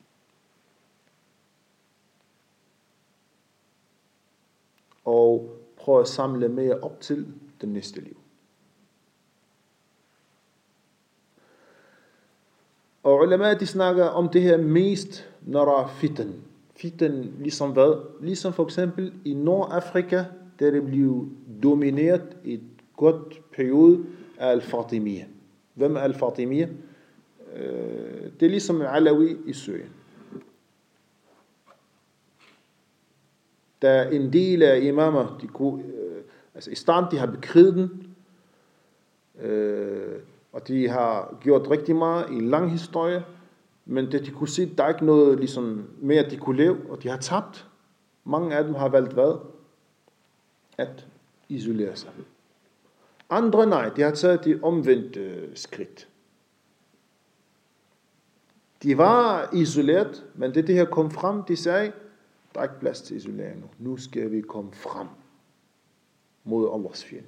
Og prøve at samle mere op til det næste liv. Og ulema, de snakker om det her mest, når der er fitan. Fitan ligesom hvad? Ligesom for eksempel i Nordafrika, der det blev domineret i et godt periode af al-Fatimiyya. Hvem er al-Fatimiyya? Det er ligesom Alawi i Syrien. Der er en del af imamer, altså i starten, de har bekriget den, og de har gjort rigtig meget i lang historie, men det de kunne se, der er ikke noget ligesom mere, de kunne leve, og de har tabt. Mange af dem har valgt hvad? At isolere sig. Andre nej, de har taget de omvendte skridt. De var isoleret, men det her kom frem, de sagde, der er ikke plads til isolering nu. Nu skal vi komme frem mod Allahs fjende.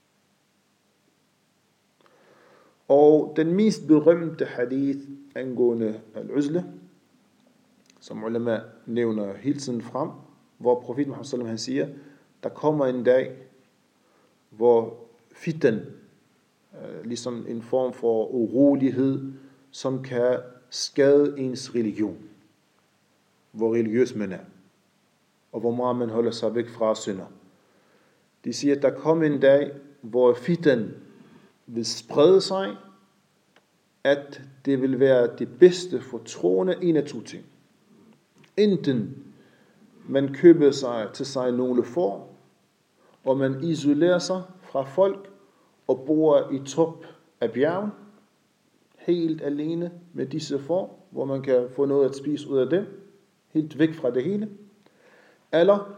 Og den mest berømte hadith angående al-uzla, som ulema nævner hele tiden frem, hvor profeten Muhammad sallallahu alaihi wasallam han siger, der kommer en dag, hvor fitan, ligesom en form for urolighed, som kan skade ens religion, hvor religiøs man er, og hvor meget man holder sig væk fra synder. De siger, at der kommer en dag, hvor fitan vil sprede sig, at det vil være det bedste for troende, en af to ting. Enten man køber sig til sig nogle får, og man isolerer sig fra folk, og bor i top af bjergen, helt alene med disse får, hvor man kan få noget at spise ud af dem, helt væk fra det hele. Eller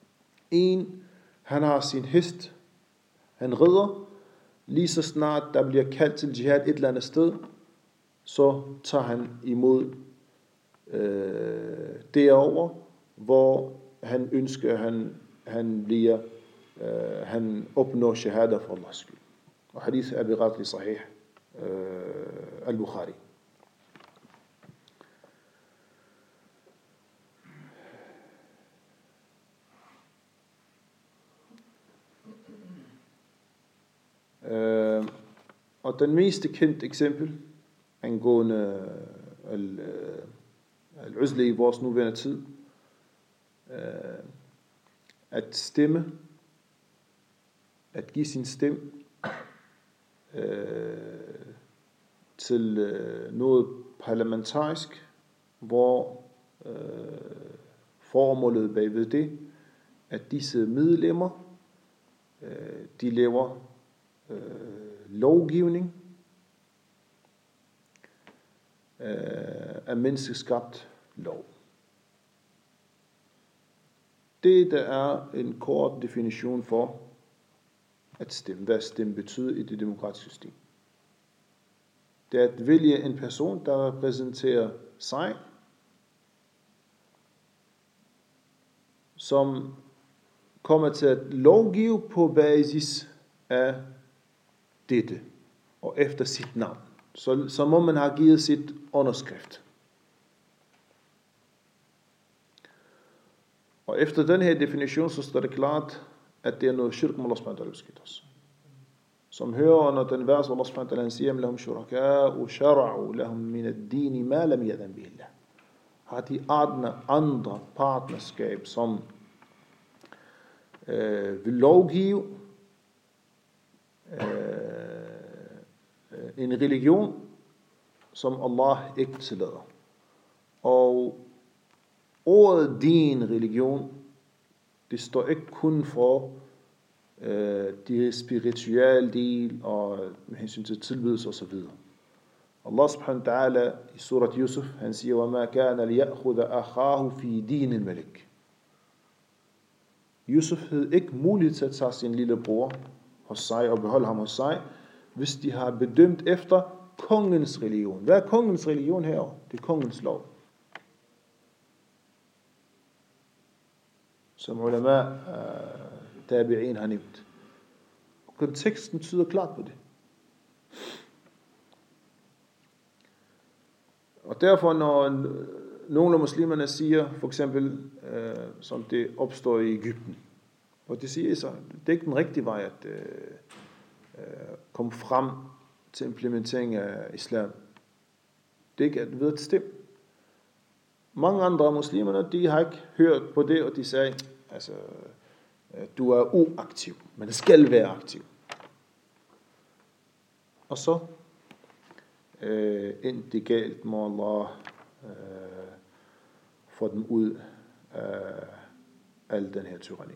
han har sin hest, han rider, lige så snart der bliver kaldt til jihad et eller andet sted, så tager han imod derover, hvor han ønsker, han opnår shahada for Allahs skyld. Og hadith er berettet i Sahih al-Bukhari. Og den mest kendte eksempel angående al-uzle i vores nuværende tid, at give sin stemme til noget parlamentarisk, hvor formålet bagved det, at disse medlemmer, de laver lovgivning af menneskeskabt lov. Det der er en kort definition for at stemme. Hvad stemme betyder i det demokratiske system. Det er at vælge en person, der repræsenterer sig, som kommer til at lovgive på basis af dette og efter sit navn. Så må man have givet sit underskrift. Og efter den her definition, så står det klart, at det er noget shirk med Allah subhanahu wa ta'ala os. Som hører under den vers, hvor Allah subhanahu wa ta'ala siger, lahum shuraka'u shara'u lahum min ad-din ma lam yadan bihi Allah. Har de andre partnerskab, som vil lovgive en religion, som Allah ikke tillader. Og ordet din religion, det står ikke kun for de spirituelle del og med hensyn til tilbedelse og så videre. Allah subhanahu wa ta'ala i surat Yusuf, han siger, وَمَا كَانَ لِيَأْخُذَ أَخَاهُ فِي دِينِ الْمَلِكِ. Yusuf havde ikke mulighed til at tage sin lille bror hos sig og beholde ham hos sig, hvis de har bedømt efter kongens religion. Hvad er kongens religion her? Det er kongens lov. Som ulama tabi'in har nævnt. Og konteksten tyder klart på det. Og derfor, når nogle af muslimerne siger, for eksempel, som det opstår i Egypten, og det siger så, det er ikke den rigtige vej at komme frem til implementering af islam. Det er ikke at ved at stemme. Mange andre muslimer, de har ikke hørt på det, og de sagde, altså, du er uaktiv, men det skal være aktiv. Og så endte det galt, må Allah få dem ud af al den her tyranni.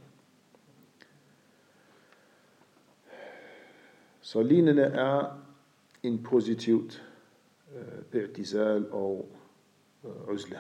Så lignende er en positivt i'tizal og uzla.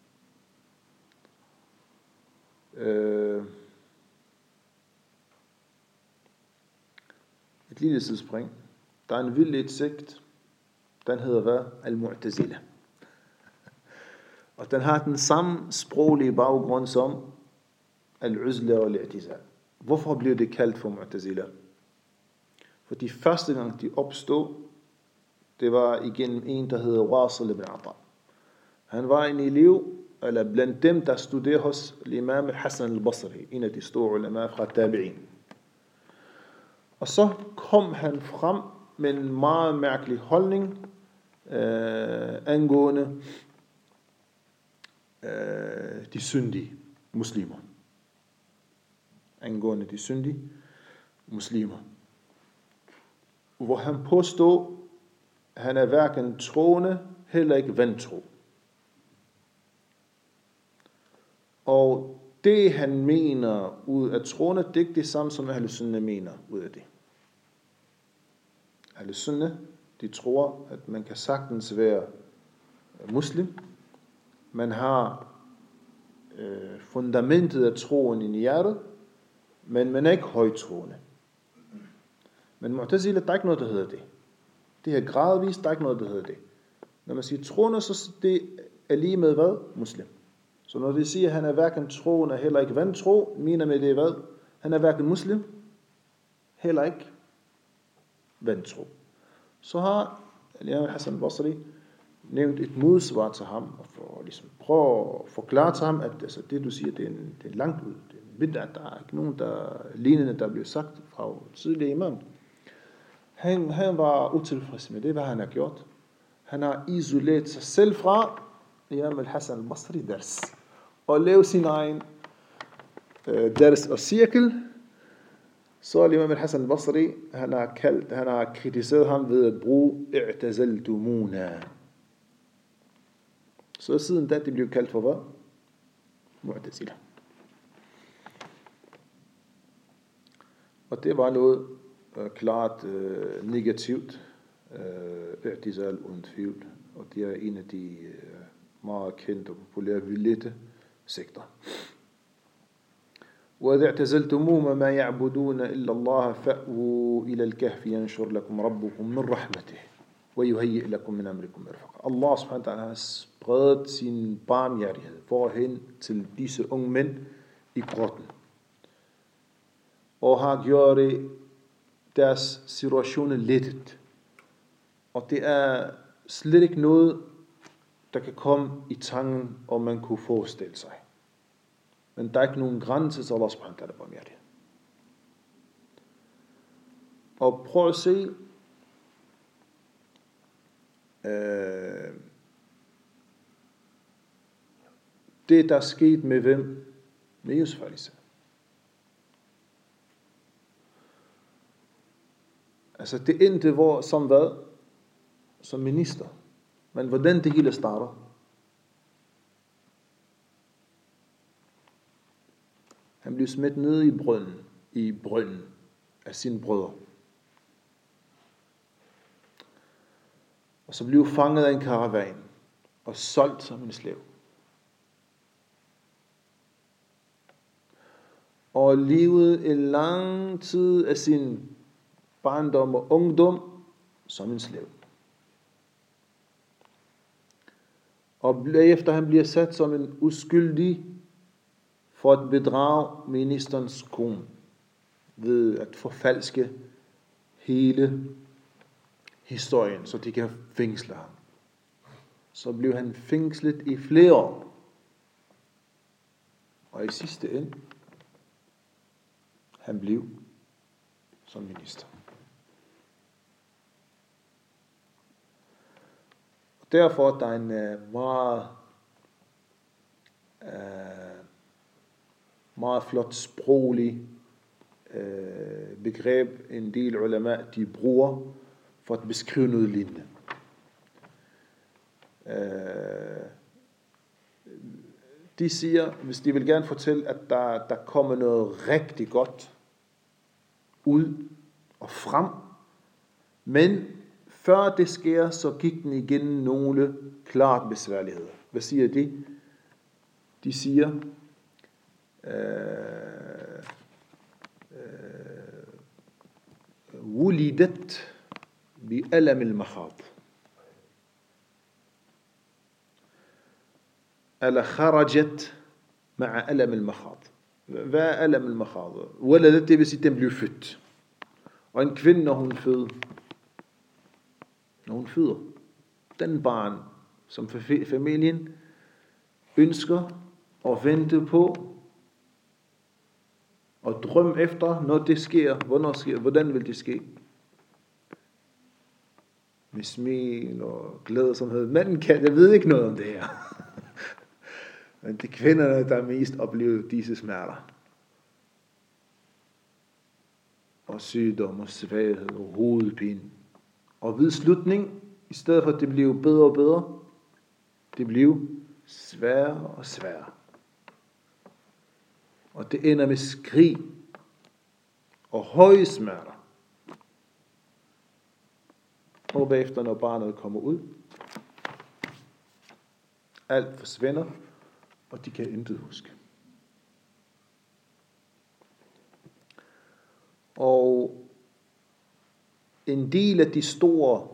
Et lille sidespring. Der er en vildt sekt, den hedder hvad? Al-Mu'tazila. Og den har den samme sproglige baggrund som al-uzla og al-i'tizal. Hvorfor bliver det kaldt for Mu'tazila? Fordi første gang de opstod, det var igennem en, der hedder Wasil ibn Ata. Han var en elev, eller blandt dem, der studerede hos imam Hassan al-Basri, en af de store ulema fra tabi'in. Og så kom han frem med en meget mærkelig holdning angående de syndige muslimer. Angående de syndige muslimer. Hvor han påstod, at han er hverken troende, heller ikke vantro. Og det han mener ud af troende, det er ikke det samme som Ahl Sunnah mener ud af det. Ahl Sunnah, de tror, at man kan sagtens være muslim. Man har fundamentet af troen i hjertet, men man er ikke højtroende. Men Mu'tazila, der er ikke noget, der hedder det. Det her gradvist, der er ikke noget, der hedder det. Når man siger troende, så det er lige med hvad? Muslim. Så når de siger, at han er hverken troende, heller ikke vantro, mener med det hvad? Han er hverken muslim, heller ikke vantro. Så har Imam Hassan al-Basri nævnt et modsvar til ham, og for ligesom prøve at forklare til ham, at altså, det du siger, det er langt ud. Det er midt, at der er ikke nogen, der lignende, der bliver sagt fra tidligere imam. Han var utilfreds med det, hvad han har gjort. Han har isoleret sig selv fra Imam Hassan al-Basri ders, og lavet sin egen ders og cirkel. Så Imam Hassan al-Basri, han har kritiseret ham ved at bruge i'tazaltumuna. Så siden da, det blev kaldt for hvad? Mu'tazila. Og det var noget klart negativt, i'tizal uden tvivl, og det er en af de meget kendte og populære vildette sekter. وَإِذْ اعْتَزَلْتُمُوهُمْ مَا يَعْبُدُونَ إِلَّا اللَّهَ فَأْوُوا إِلَى الْكَهْفِ يَنْشُرْ لَكُمْ رَبُّكُمْ مِنْ رَحْمَتِهِ وَيُهَيِّئْ لَكُمْ مِنْ أَمْرِكُمْ مِرْفَقًا. Allah subhanahu wa ta'ala har spredt sin barmhjertighed forhen til disse unge mænd i grotten, og har gjort deres situation lettet. Og det er slet ikke noget, der kan komme i tanken, om man kunne forestille sig. Men der er ikke nogen grænse til Allah subhanahu wa ta'ala barmhjertighed. Og prøv at se, det der er sket med hvem? Med Yusuf a.s. Altså det endte hvor, som hvad? Som minister. Men hvordan det hele starter? Han blev smidt ned i brønden af sine brødre. Og så blev fanget af en karavan og solgt som en slave. Og levede en lang tid af sin barndom og ungdom som en slave. Og efter han bliver sat som en uskyldig for at bedrage ministerens kone ved at forfalske hele historien, så de kan fængsle ham. Så blev han fængslet i flere år. Og i sidste ende, han blev som minister. Og derfor der er en meget flot sproglig begreb, en del ulama, de bruger for at beskrive noget lignende. De siger, hvis de vil gerne fortælle, at der kommer noget rigtig godt ud og frem, men før det sker, så gik den igennem nogle klart besværligheder. Hvad siger de? De siger, wulidat bi alam al-makhad, eller kharajat ma'a alam al-makhad. Hvad er alam al-makhad? Waladat, det vil sige, den blev født. Og en kvinde, når hun føder den barn, som familien ønsker og venter på, Og drøm efter, når det sker, hvornår sker, hvordan vil det ske? Med smil og glædsomhed. Manden kan, jeg ved ikke noget om det her. Men det er kvinderne, der mest oplever disse smerter. Og sygdom og svaghed og hovedpine. Og ved slutning, i stedet for at det bliver bedre og bedre, det bliver sværere og sværere. Og det ender med skrig og høje smerter. Og bagefter, når barnet kommer ud, alt forsvinder, og de kan intet huske. Og en del af de store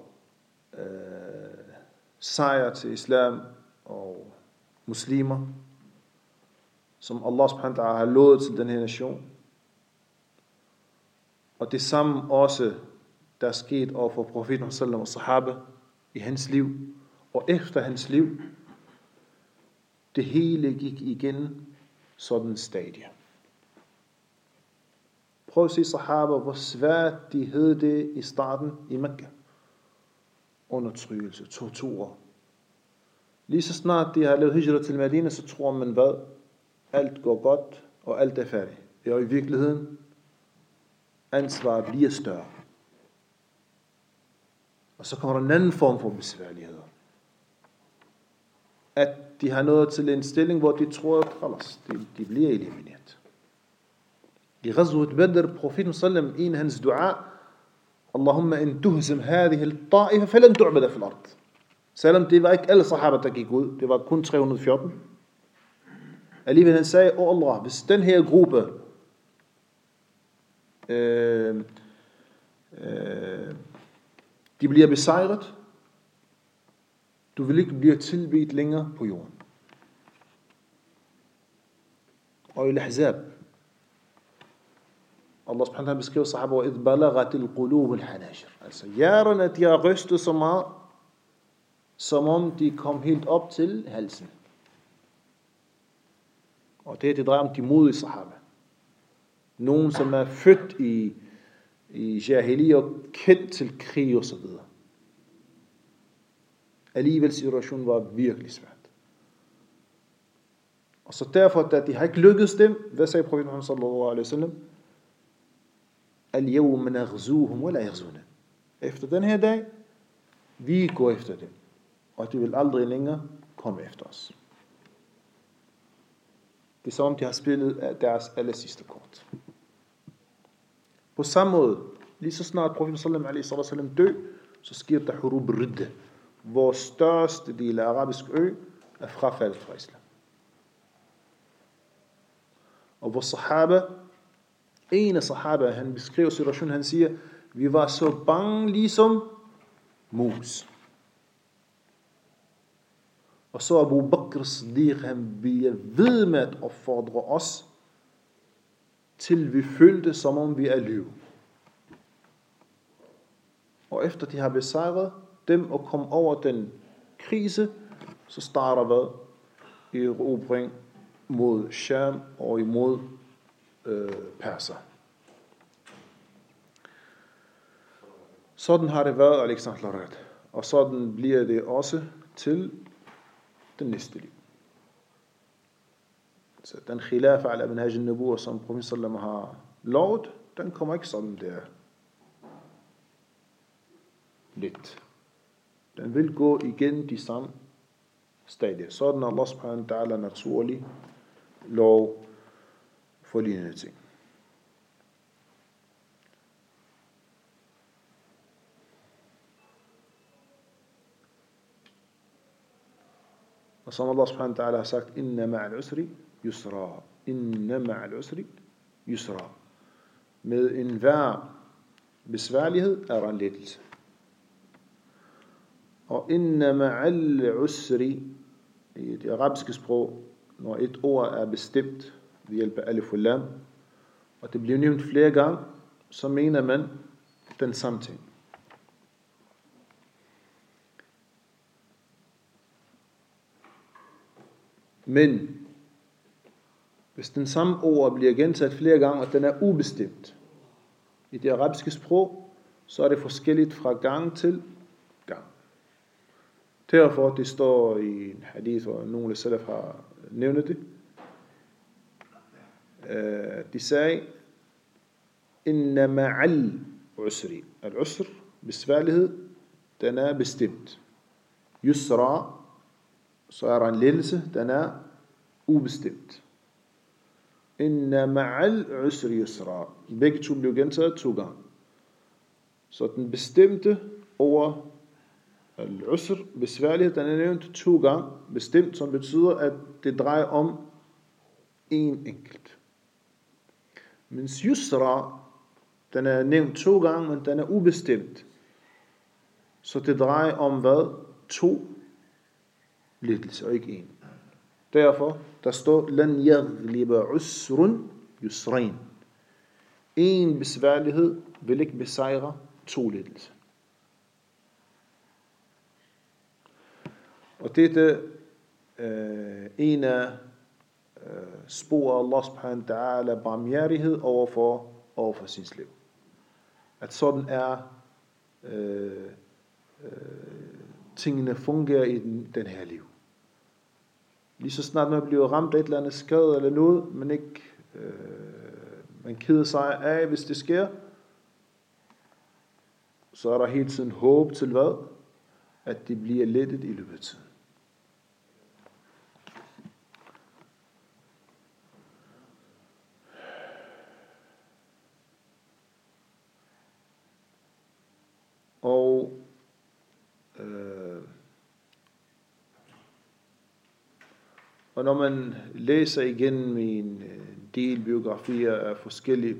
sejre til islam og muslimer, som Allah subhanahu wa ta'ala har lovet til den her nation, og det samme også, der er sket over for profeten sallallahu og sahaba i hans liv, og efter hans liv, det hele gik igen sådan stadie. Prøv at se sahaba, hvor svært de havde det i starten i Mekka. Undertrykkelse, tortur. Lige så snart de har lavet hijra til Medina, så tror man hvad? Alt går godt, og alt er færdigt. Og i virkeligheden, ansvaret bliver større. Og så kommer der en anden form for besværligheder. At de har nået til en stilling, hvor de tror, at de bliver elimineret. I Ghazwat Badr, profeten sallam, en af hans dua, Allahumma in tuhzim hadhihi al-ta'ifa falan tu'bada fil ard. Selvom det var ikke alle sahaba, der gik ud, det var kun 314. Alligevel han sagde, Allah, hvis den her gruppe de bliver besejret, du vil ikke blive tilbedt længere på jorden. Og i Al-Ahzab, Allah subhanahu wa ta'ala beskriver sahaba, og idh balagatil qulub al-hanashir. Altså hjerterne, de har rystet så meget, som om de kom helt op til halsen. Og det drejer om de modige sahaba. Nogen, som er født i jahiliya og kendt til krig og så videre. Alligevel situationen var virkelig svært. Og så derfor, da de har ikke lykkedes dem, hvad sagde profeten Muhammad sallallahu alaihi wasallam? Al-yawma naghzuhum wa la yaghzuna. Efter den her dag, vi går efter dem. Og de vil aldrig længere komme efter os. Det er som om de har spillet deres aller sidste kort. På samme måde, lige så snart profeten sallallahu alaihi wasallam dø, så sker der hurub ridde, hvor største del af arabisk ø er frafaldet fra islam. Og hvor sahaba, en af sahaba, han beskriver situationen, han siger, vi var så bange ligesom mus. Og så Abu Bakr Siddiq, han bliver ved med at opfordre os, til vi følte, som om vi er løv. Og efter de har besejret dem og kom over den krise, så starter hvad? Erobring mod Sham og imod Perser. Sådan har det været, Alexander ret. Og sådan bliver det også til den næste liv. Så den khilafa ala manhaj an-nubuwwa, som profeten sallam har lovet, den kommer ikke sådan der lidt. Den vil gå igen de samme stadier. Sådan Allah subhanahu wa ta'ala naturlig lov for lignende ting. Og som Allah subhanahu wa ta'ala har sagt, inna ma'al usri yusra. Inna ma'al usri yusra. Med enhver besværlighed er der en lettelse. Og inna ma'al usri, i det arabiske sprog, når et ord er bestemt ved hjælp af alif og lam, og det bliver nævnt flere gange, så mener man den samme ting. Men Hvis den samme ord bliver gentaget flere gange, og den er ubestemt. I det arabiske sprog, så er det forskelligt fra gang til gang. Derfor det står i en hadith, og nogle salaf har nævnt det. De sagde, inna ma'al usri. Al-usr, besværlighed, den er bestemt. Yusra, så er der en lettelse, den er ubestemt. Inna ma'al usri yusra. Begge to blev gentaget 2 gange. Så den bestemte over al-usr, besværlighed, den er nævnt 2 gange. Bestemt, som betyder, at det drejer om en enkelt. Mens yusra, den er nævnt 2 gange, men den er ubestemt. Så det drejer om hvad? 2 lettelser, og ikke 1. Derfor, der står, lan yaghliba usrun yusrain. En besværlighed vil ikke besejre 2 lettelser. Og dette en af spor af Allah subhanahu wa ta'ala barmhjertighed overfor sin liv. At sådan er tingene fungerer i den her liv. Lige så snart man bliver ramt af et eller andet skade eller noget, man keder sig af, hvis det sker, så er der hele tiden håb til hvad? At det bliver lettet i løbet af tiden. Og når man læser igennem en del biografier af forskellige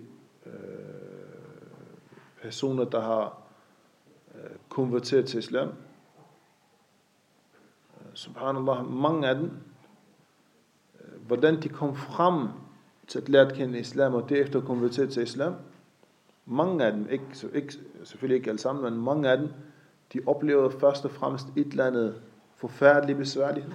personer, der har konverteret til islam, subhanallah, mange af dem, hvordan de kom frem til at lære at kende islam, og derefter konverteret til islam, mange af dem, selvfølgelig ikke alle sammen, men mange af dem, de oplevede først og fremmest et eller andet forfærdelig besværlighed,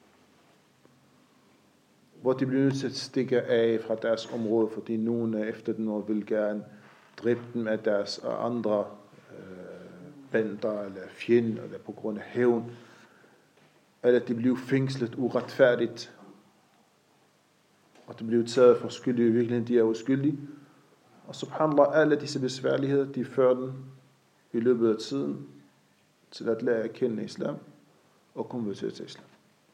hvor de blev nødt til at stikke af fra deres område, fordi nogen er efter dem og vil gerne dræbe dem af deres andre bander eller fjender, eller på grund af hævn, eller de blev fængslet uretfærdigt, og de blev taget for skyldige, i virkeligheden de er uskyldige. Og subhanallah, alle disse besværligheder, de fører den i løbet af tiden til at lære at kende islam og konvertere til islam.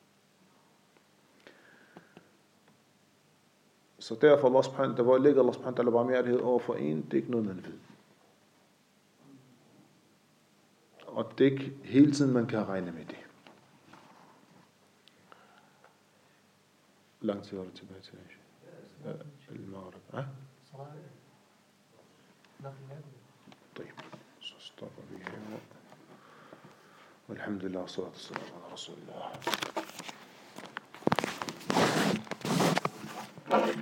Så derfor lægger Allah subhanahu wa ta'ala barmhjertighed over for en, det er ikke noget, man ved. Og det er ikke hele tiden, man kan regne med det. Lang tid var det tilbage til al-Maghrib. طيب så stopper vi her. Alhamdulillah, salatu wassalam ala rasulillah.